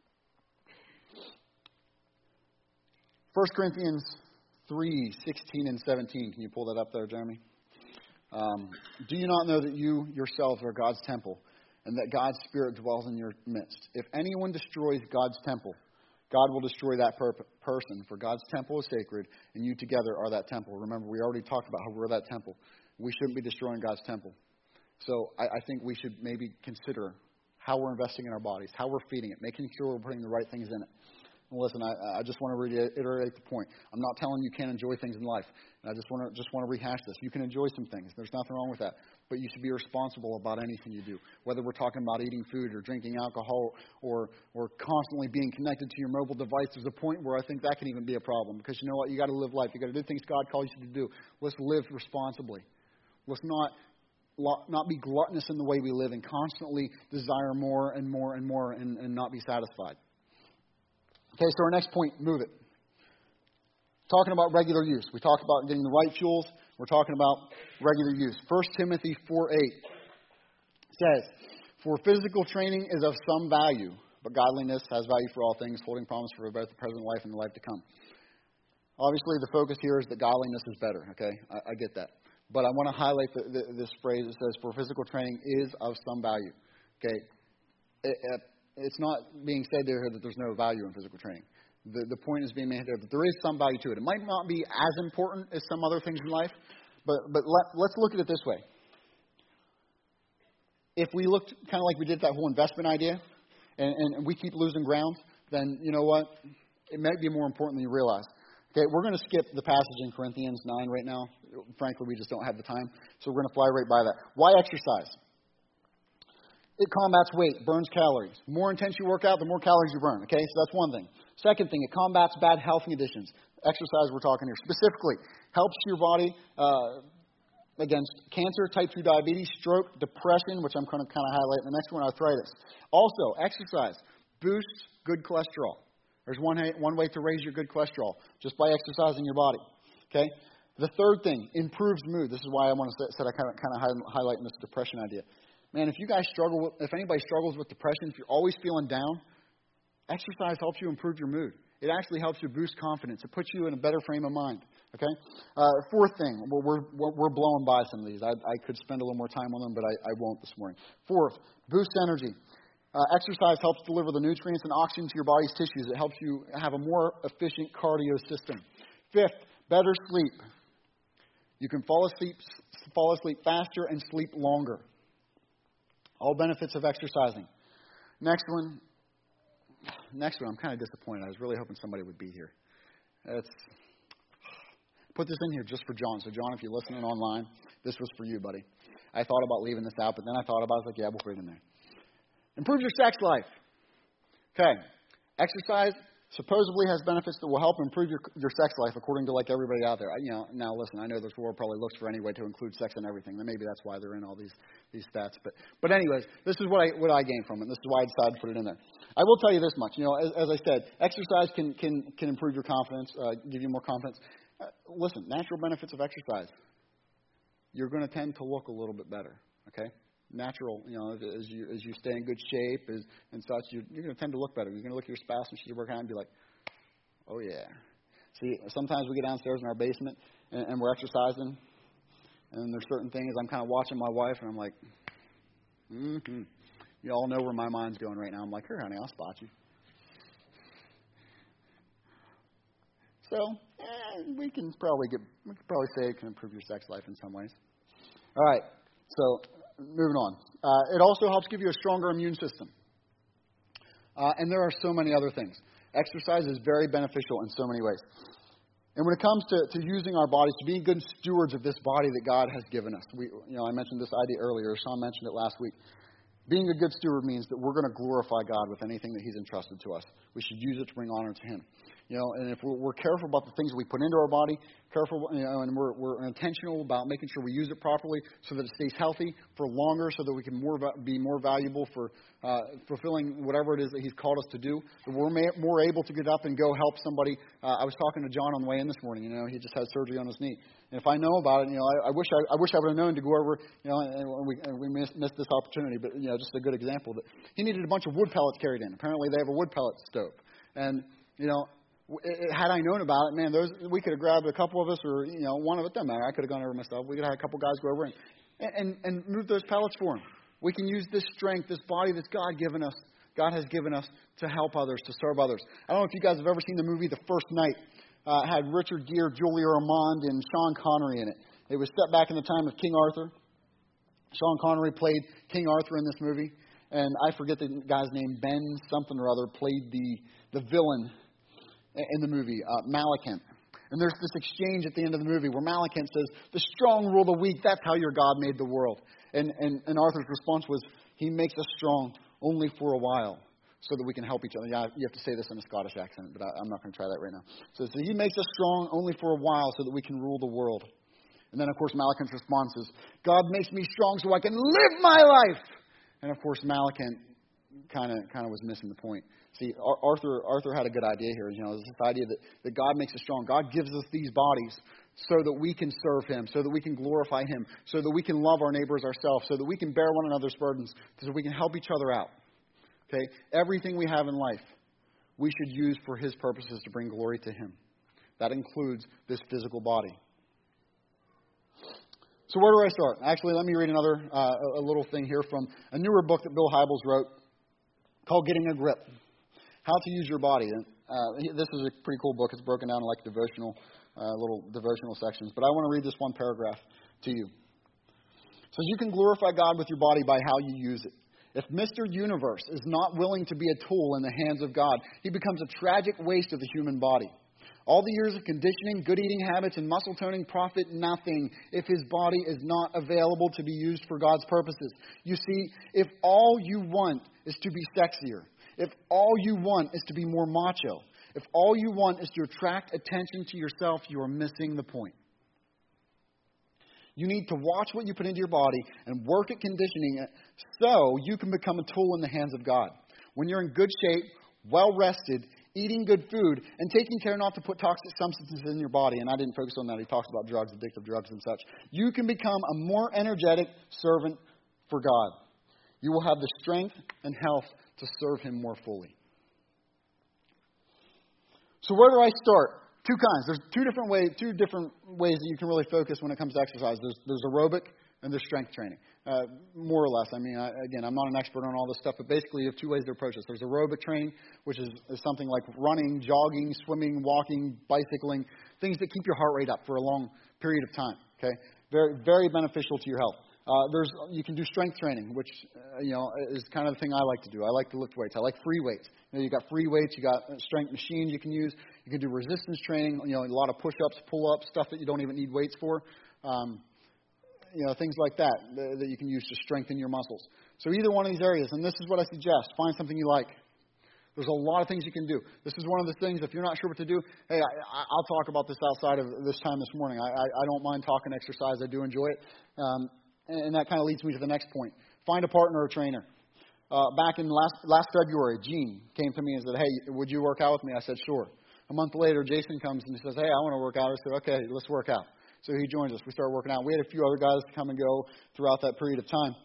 First Corinthians three, sixteen and seventeen. Can you pull that up there, Jeremy? Um, Do you not know that you yourselves are God's temple and that God's Spirit dwells in your midst? If anyone destroys God's temple, God will destroy that per- person, for God's temple is sacred, and you together are that temple. Remember, we already talked about how we're that temple. We shouldn't be destroying God's temple. So I, I think we should maybe consider how we're investing in our bodies, how we're feeding it, making sure we're putting the right things in it. And listen, I, I just want to reiterate the point. I'm not telling you can't enjoy things in life. And I just want to just want to rehash this. You can enjoy some things. There's nothing wrong with that. But you should be responsible about anything you do. Whether we're talking about eating food or drinking alcohol or or constantly being connected to your mobile device, there's a point where I think that can even be a problem. Because you know what? You got to live life. You got to do things God calls you to do. Let's live responsibly. Let's not not be gluttonous in the way we live and constantly desire more and more and more and, and not be satisfied. Okay, so our next point, move it. Talking about regular use. We talked about getting the right fuels. We're talking about regular use. First Timothy four eight says, "For physical training is of some value, but godliness has value for all things, holding promise for both the present life and the life to come." Obviously, the focus here is that godliness is better. Okay, I, I get that. But I want to highlight the, the, this phrase that says, "For physical training is of some value." Okay, it, it, it's not being said there that there's no value in physical training. The, the point is being made here that there is some value to it. It might not be as important as some other things in life, but but let, let's look at it this way. If we looked kind of like we did that whole investment idea, and, and we keep losing ground, then you know what? It might be more important than you realize. Okay, we're going to skip the passage in Corinthians nine right now. Frankly, we just don't have the time, so we're going to fly right by that. Why exercise? It combats weight, burns calories. The more intense you work out, the more calories you burn. Okay, so that's one thing. Second thing, it combats bad health conditions. Exercise, we're talking here specifically, helps your body uh, against cancer, type two diabetes, stroke, depression, which I'm going to kind of highlight in the next one, arthritis. Also, exercise boosts good cholesterol. There's one one way to raise your good cholesterol, just by exercising your body. Okay. The third thing, improves mood. This is why I want to say I kind of kind of highlight in this depression idea. Man, if you guys struggle with, if anybody struggles with depression, if you're always feeling down, exercise helps you improve your mood. It actually helps you boost confidence. It puts you in a better frame of mind. Okay. Uh, fourth thing, we're, we're we're blowing by some of these. I, I could spend a little more time on them, but I, I won't this morning. Fourth, boosts energy. Uh, exercise helps deliver the nutrients and oxygen to your body's tissues. It helps you have a more efficient cardio system. Fifth, better sleep. You can fall asleep, fall asleep faster and sleep longer. All benefits of exercising. Next one. Next one, I'm kind of disappointed. I was really hoping somebody would be here. It's, put this in here just for John. So, John, if you're listening online, this was for you, buddy. I thought about leaving this out, but then I thought about it. I was like, yeah, we'll put it in there. Improve your sex life. Okay. Exercise supposedly has benefits that will help improve your your sex life, according to like everybody out there. I, you know, now listen, I know this world probably looks for any way to include sex in everything. Then maybe that's why they're in all these these stats. But but anyways, this is what I what I gained from it. This is why I decided to put it in there. I will tell you this much. You know, as, as I said, exercise can can can improve your confidence, uh, give you more confidence. Uh, listen, natural benefits of exercise. You're going to tend to look a little bit better. Okay. Natural, you know, as you as you stay in good shape as, and such, you're, you're going to tend to look better. You're going to look at your spouse and she's working out and be like, oh, yeah. See, sometimes we get downstairs in our basement and, and we're exercising, and there's certain things. I'm kind of watching my wife, and I'm like, mm-hmm. You all know where my mind's going right now. I'm like, here, honey, I'll spot you. So, eh, we can probably get, we can probably say it can improve your sex life in some ways. All right, so moving on. Uh, it also helps give you a stronger immune system. Uh, and there are so many other things. Exercise is very beneficial in so many ways. And when it comes to, to using our bodies, to being good stewards of this body that God has given us. We, you know, I mentioned this idea earlier. Sean mentioned it last week. Being a good steward means that we're going to glorify God with anything that He's entrusted to us. We should use it to bring honor to Him. You know, and if we're, we're careful about the things that we put into our body, careful, you know, and we're, we're intentional about making sure we use it properly so that it stays healthy for longer, so that we can more be more valuable for uh, fulfilling whatever it is that He's called us to do. That we're may, more able to get up and go help somebody. Uh, I was talking to John on the way in this morning. You know, he just had surgery on his knee. And if I know about it, you know, I, I wish I, I wish I would have known to go over. You know, and we, and we missed, missed this opportunity. But you know, just a good example that he needed a bunch of wood pellets carried in. Apparently, they have a wood pellet stove, and you know. Had I known about it, man, those we could have grabbed a couple of us, or you know, one of it. Doesn't matter. I could have gone over myself. We could have had a couple guys go over and and and move those pellets for him. We can use this strength, this body that God given us. God has given us to help others, to serve others. I don't know if you guys have ever seen the movie The First Knight. Uh, it had Richard Gere, Julia Ormond, and Sean Connery in it. It was set back in the time of King Arthur. Sean Connery played King Arthur in this movie, and I forget the guy's name. Ben something or other played the the villain in the movie, uh, Malekith. And there's this exchange at the end of the movie where Malekith says, the strong rule the weak. That's how your God made the world. And, and, and Arthur's response was, he makes us strong only for a while so that we can help each other. Yeah, you have to say this in a Scottish accent, but I, I'm not going to try that right now. So, so he makes us strong only for a while so that we can rule the world. And then, of course, Malekith's response is, God makes me strong so I can live my life. And, of course, Malekith kind of kind of was missing the point. See, Arthur Arthur had a good idea here. You know, this idea that, that God makes us strong. God gives us these bodies so that we can serve Him, so that we can glorify Him, so that we can love our neighbors ourselves, so that we can bear one another's burdens, so that we can help each other out. Okay? Everything we have in life, we should use for His purposes to bring glory to Him. That includes this physical body. So where do I start? Actually, let me read another uh, a little thing here from a newer book that Bill Hybels wrote called Getting a Grip. How to Use Your Body. And, uh, this is a pretty cool book. It's broken down in like devotional, uh, little devotional sections. But I want to read this one paragraph to you. It says, you can glorify God with your body by how you use it. If Mister Universe is not willing to be a tool in the hands of God, he becomes a tragic waste of the human body. All the years of conditioning, good eating habits, and muscle toning profit nothing if his body is not available to be used for God's purposes. You see, if all you want is to be sexier, if all you want is to be more macho, if all you want is to attract attention to yourself, you are missing the point. You need to watch what you put into your body and work at conditioning it so you can become a tool in the hands of God. When you're in good shape, well rested, eating good food, and taking care not to put toxic substances in your body, and I didn't focus on that. He talks about drugs, addictive drugs and such. You can become a more energetic servant for God. You will have the strength and health to serve Him more fully. So where do I start? Two kinds. There's two different ways, two different ways that you can really focus when it comes to exercise. There's, there's aerobic and there's strength training. Uh, more or less. I mean, I, again, I'm not an expert on all this stuff, but basically you have two ways to approach this. There's aerobic training, which is, is something like running, jogging, swimming, walking, bicycling, things that keep your heart rate up for a long period of time. Okay, very, very beneficial to your health. Uh, there's you can do strength training, which uh, you know is kind of the thing I like to do. I like to lift weights. I like free weights. You know, you got free weights. You got strength machines you can use. You can do resistance training. You know, a lot of push-ups, pull-ups, stuff that you don't even need weights for. Um, You know, things like that, that you can use to strengthen your muscles. So either one of these areas, and this is what I suggest, find something you like. There's a lot of things you can do. This is one of the things, if you're not sure what to do, hey, I, I'll talk about this outside of this time this morning. I, I, I don't mind talking exercise. I do enjoy it. Um, and, and that kind of leads me to the next point. Find a partner or trainer. Uh, back in last, last February, Gene came to me and said, hey, would you work out with me? I said, sure. A month later, Jason comes and he says, hey, I want to work out. I said, okay, let's work out. So he joins us. We started working out. We had a few other guys come and go throughout that period of time.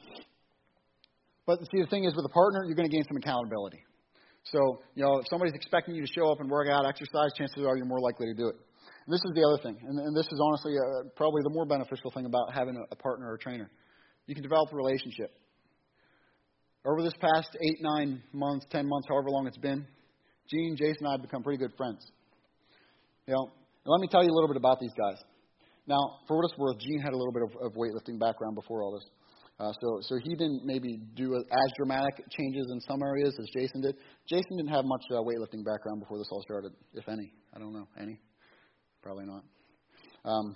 But see, the thing is, with a partner, you're going to gain some accountability. So, you know, if somebody's expecting you to show up and work out, exercise, chances are you're more likely to do it. And this is the other thing, and, and this is honestly uh, probably the more beneficial thing about having a, a partner or a trainer. You can develop a relationship. Over this past eight, nine months, ten months, however long it's been, Gene, Jason, and I have become pretty good friends. You know, and let me tell you a little bit about these guys. Now, for what it's worth, Gene had a little bit of, of weightlifting background before all this. Uh, so so he didn't maybe do as dramatic changes in some areas as Jason did. Jason didn't have much uh, weightlifting background before this all started, if any. I don't know. Any? Probably not. Um,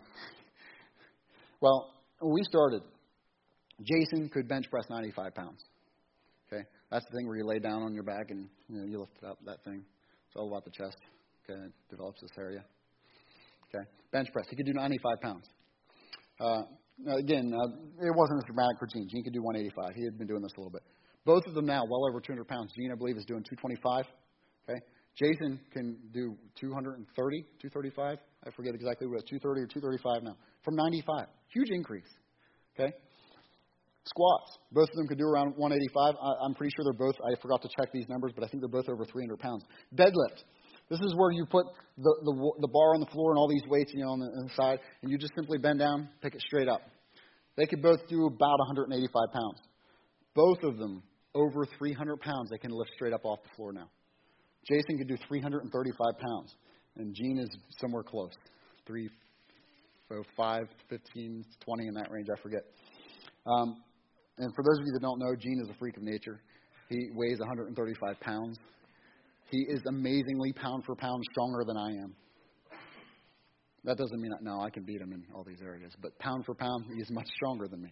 well, when we started, Jason could bench press ninety-five pounds. Okay? That's the thing where you lay down on your back and you know, you lift up that thing. It's all about the chest. Okay? It develops this area. Okay, bench press. He could do ninety-five pounds. Uh, again, uh, it wasn't as dramatic for Gene. Gene could do one eighty-five. He had been doing this a little bit. Both of them now, well over two hundred pounds. Gene, I believe, is doing two twenty-five. Okay, Jason can do two thirty, two thirty-five. I forget exactly what, two thirty or two thirty-five now. From ninety-five. Huge increase. Okay. Squats. Both of them could do around one eighty-five. I, I'm pretty sure they're both, I forgot to check these numbers, but I think they're both over three hundred pounds. Deadlift. This is where you put the, the the bar on the floor and all these weights, you know, on the, on the side, and you just simply bend down, pick it straight up. They could both do about one eighty-five pounds. Both of them over three hundred pounds. They can lift straight up off the floor now. Jason could do three thirty-five pounds, and Gene is somewhere close, three, so five, fifteen, twenty in that range. I forget. Um, and for those of you that don't know, Gene is a freak of nature. He weighs one thirty-five pounds. He is amazingly pound for pound stronger than I am. That doesn't mean, no, I can beat him in all these areas. But pound for pound, he is much stronger than me.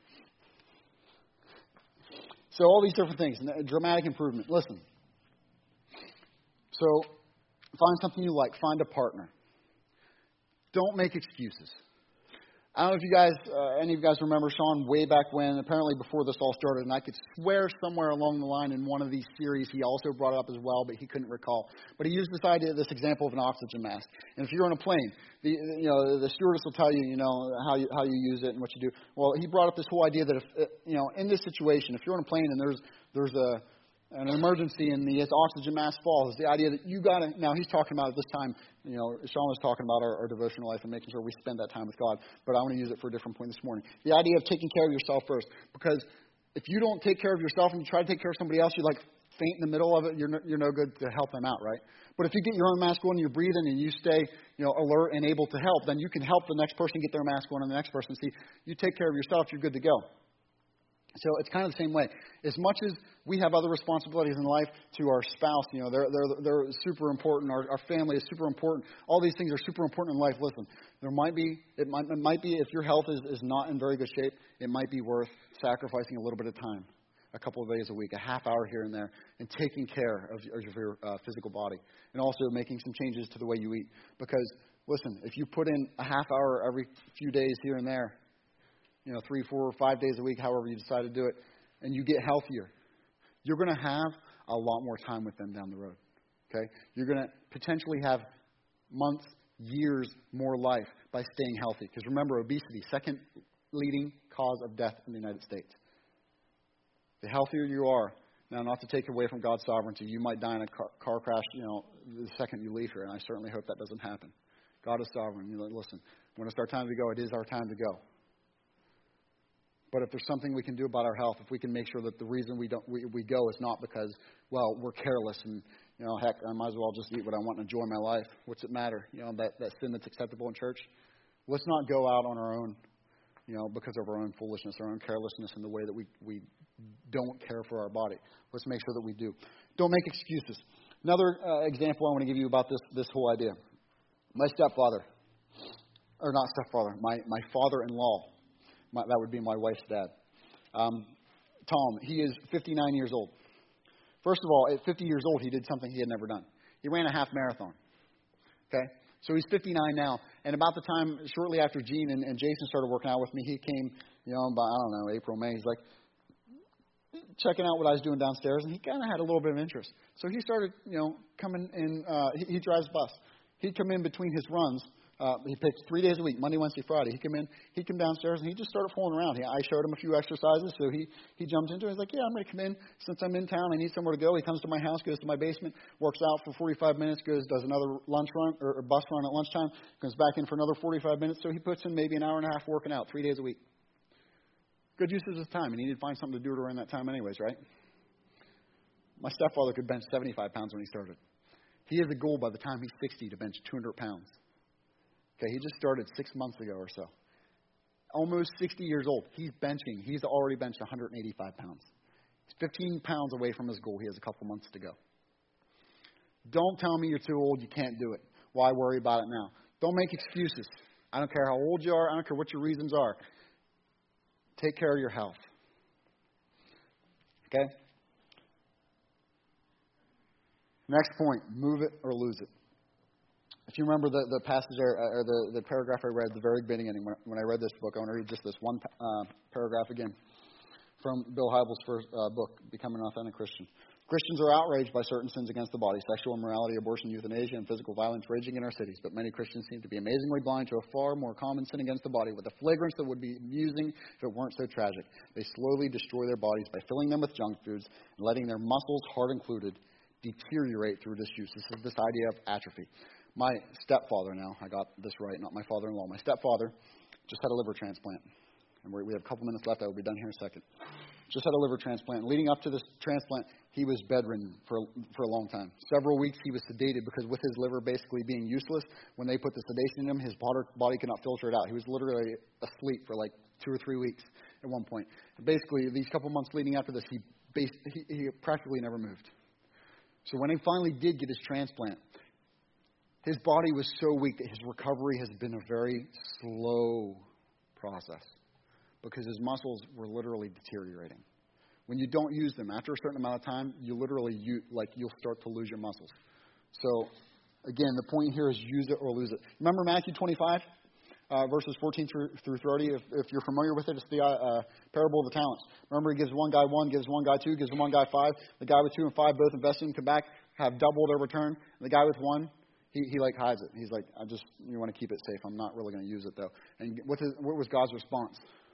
So all these different things, dramatic improvement. Listen. So find something you like. Find a partner. Don't make excuses. I don't know if you guys, uh, any of you guys remember Sean way back when, apparently before this all started, and I could swear somewhere along the line in one of these series he also brought it up as well, but he couldn't recall. But he used this idea, this example of an oxygen mask. And if you're on a plane, the you know the stewardess will tell you, you know, how you how you use it and what you do. Well, he brought up this whole idea that if you know in this situation, if you're on a plane and there's there's a an emergency and the oxygen mask falls, the idea that you got to, now he's talking about at this time, you know, Sean was talking about our, our devotional life and making sure we spend that time with God, but I want to use it for a different point this morning. The idea of taking care of yourself first, because if you don't take care of yourself and you try to take care of somebody else, you like faint in the middle of it, you're no, you're no good to help them out, right? But if you get your own mask on and you're breathing and you stay, you know, alert and able to help, then you can help the next person get their mask on and the next person see, you take care of yourself, you're good to go. So it's kind of the same way. As much as we have other responsibilities in life to our spouse, you know, they're they're they're super important. Our our family is super important. All these things are super important in life. Listen, there might be it might it might be if your health is, is not in very good shape, it might be worth sacrificing a little bit of time, a couple of days a week, a half hour here and there, and taking care of, of your uh, physical body, and also making some changes to the way you eat. Because listen, if you put in a half hour every few days here and there, you know, three, four, or five days a week, however you decide to do it, and you get healthier, you're going to have a lot more time with them down the road. Okay? You're going to potentially have months, years more life by staying healthy. Because remember, obesity, second leading cause of death in the United States. The healthier you are, now not to take away from God's sovereignty, you might die in a car, car crash, you know, the second you leave here, and I certainly hope that doesn't happen. God is sovereign. You know, listen, when it's our time to go, it is our time to go. But if there's something we can do about our health, if we can make sure that the reason we don't we, we go is not because, well, we're careless and, you know, heck, I might as well just eat what I want and enjoy my life. What's it matter? You know, that, that sin that's acceptable in church. Let's not go out on our own, you know, because of our own foolishness, our own carelessness in the way that we, we don't care for our body. Let's make sure that we do. Don't make excuses. Another uh, example I want to give you about this, this whole idea. My stepfather, or not stepfather, my, my father-in-law. My, that would be my wife's dad. Um, Tom, he is fifty-nine years old. First of all, at fifty years old, he did something he had never done. He ran a half marathon. Okay? So he's fifty-nine now. And about the time, shortly after Gene and, and Jason started working out with me, he came, you know, by, I don't know, April, May. He's like, checking out what I was doing downstairs, and he kind of had a little bit of interest. So he started, you know, coming in. Uh, he, he drives bus. He'd come in between his runs. Uh, he picks three days a week, Monday, Wednesday, Friday. He'd come in, he'd come downstairs, and he just started fooling around. He, I showed him a few exercises, so he, he jumped into it. He's like, yeah, I'm going to come in. Since I'm in town, I need somewhere to go. He comes to my house, goes to my basement, works out for forty-five minutes, goes, does another lunch run or, or bus run at lunchtime, comes back in for another forty-five minutes. So he puts in maybe an hour and a half working out three days a week. Good use of his time, and he needed to find something to do during that time anyways, right? My stepfather could bench seventy-five pounds when he started. He has a goal by the time he's sixty to bench two hundred pounds. Okay, he just started six months ago or so. Almost sixty years old. He's benching. He's already benched one hundred eighty-five pounds. He's fifteen pounds away from his goal. He has a couple months to go. Don't tell me you're too old, you can't do it. Why worry about it now? Don't make excuses. I don't care how old you are. I don't care what your reasons are. Take care of your health. Okay? Next point, move it or lose it. If you remember the, the passage there, or the, the paragraph I read at the very beginning, when, when I read this book, I want to read just this one uh, paragraph again from Bill Hybels' first uh, book, Becoming an Authentic Christian. Christians are outraged by certain sins against the body, sexual immorality, abortion, euthanasia, and physical violence raging in our cities. But many Christians seem to be amazingly blind to a far more common sin against the body with a flagrance that would be amusing if it weren't so tragic. They slowly destroy their bodies by filling them with junk foods and letting their muscles, heart included, deteriorate through disuse. This is this idea of atrophy. My stepfather now, I got this right, not my father-in-law. My stepfather just had a liver transplant. And we have a couple minutes left. I will be done here in a second. Just had a liver transplant. Leading up to this transplant, he was bedridden for, for a long time. Several weeks he was sedated because with his liver basically being useless, when they put the sedation in him, his body could not filter it out. He was literally asleep for like two or three weeks at one point. And basically, these couple months leading after this, he, bas- he, he practically never moved. So when he finally did get his transplant, his body was so weak that his recovery has been a very slow process because his muscles were literally deteriorating. When you don't use them, after a certain amount of time, you literally, you, like, you'll start to lose your muscles. So, again, the point here is use it or lose it. Remember Matthew twenty-five, uh, verses fourteen through, through thirty? If, if you're familiar with it, it's the uh, parable of the talents. Remember, he gives one guy one, gives one guy two, gives one guy five. The guy with two and five both invested and come back, have double their return. And the guy with one, he, he like hides it. He's like, I just, you want to keep it safe. I'm not really going to use it, though. And what, his, what was God's response?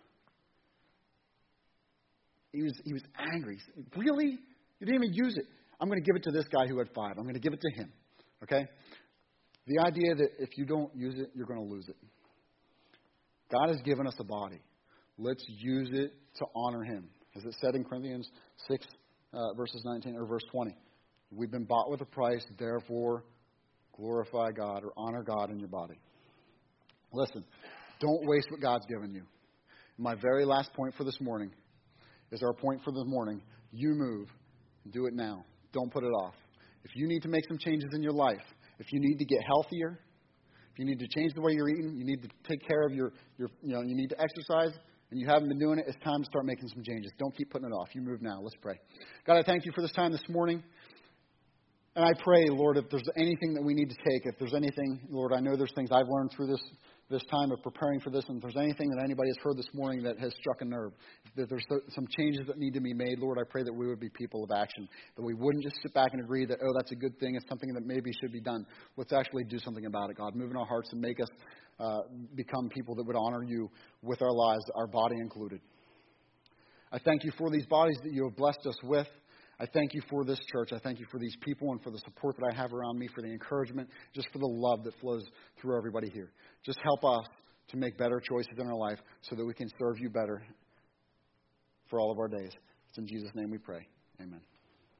He was, he was angry. He said, really? You didn't even use it. I'm going to give it to this guy who had five. I'm going to give it to him. Okay? The idea that if you don't use it, you're going to lose it. God has given us a body. Let's use it to honor him. As it said in Corinthians six, uh, verses nineteen, or verse twenty. We've been bought with a price, therefore glorify God or honor God in your body. Listen, don't waste what God's given you. My very last point for this morning is our point for this morning. You move. Do it now. Don't put it off. If you need to make some changes in your life, if you need to get healthier, if you need to change the way you're eating, you need to take care of your, your you know, you need to exercise, and you haven't been doing it, it's time to start making some changes. Don't keep putting it off. You move now. Let's pray. God, I thank you for this time this morning. And I pray, Lord, if there's anything that we need to take, if there's anything, Lord, I know there's things I've learned through this this time of preparing for this, and if there's anything that anybody has heard this morning that has struck a nerve, if there's some changes that need to be made, Lord, I pray that we would be people of action, that we wouldn't just sit back and agree that, oh, that's a good thing, it's something that maybe should be done. Let's actually do something about it, God. Move in our hearts and make us uh, become people that would honor you with our lives, our body included. I thank you for these bodies that you have blessed us with. I thank you for this church. I thank you for these people and for the support that I have around me, for the encouragement, just for the love that flows through everybody here. Just help us to make better choices in our life so that we can serve you better for all of our days. It's in Jesus' name we pray. Amen.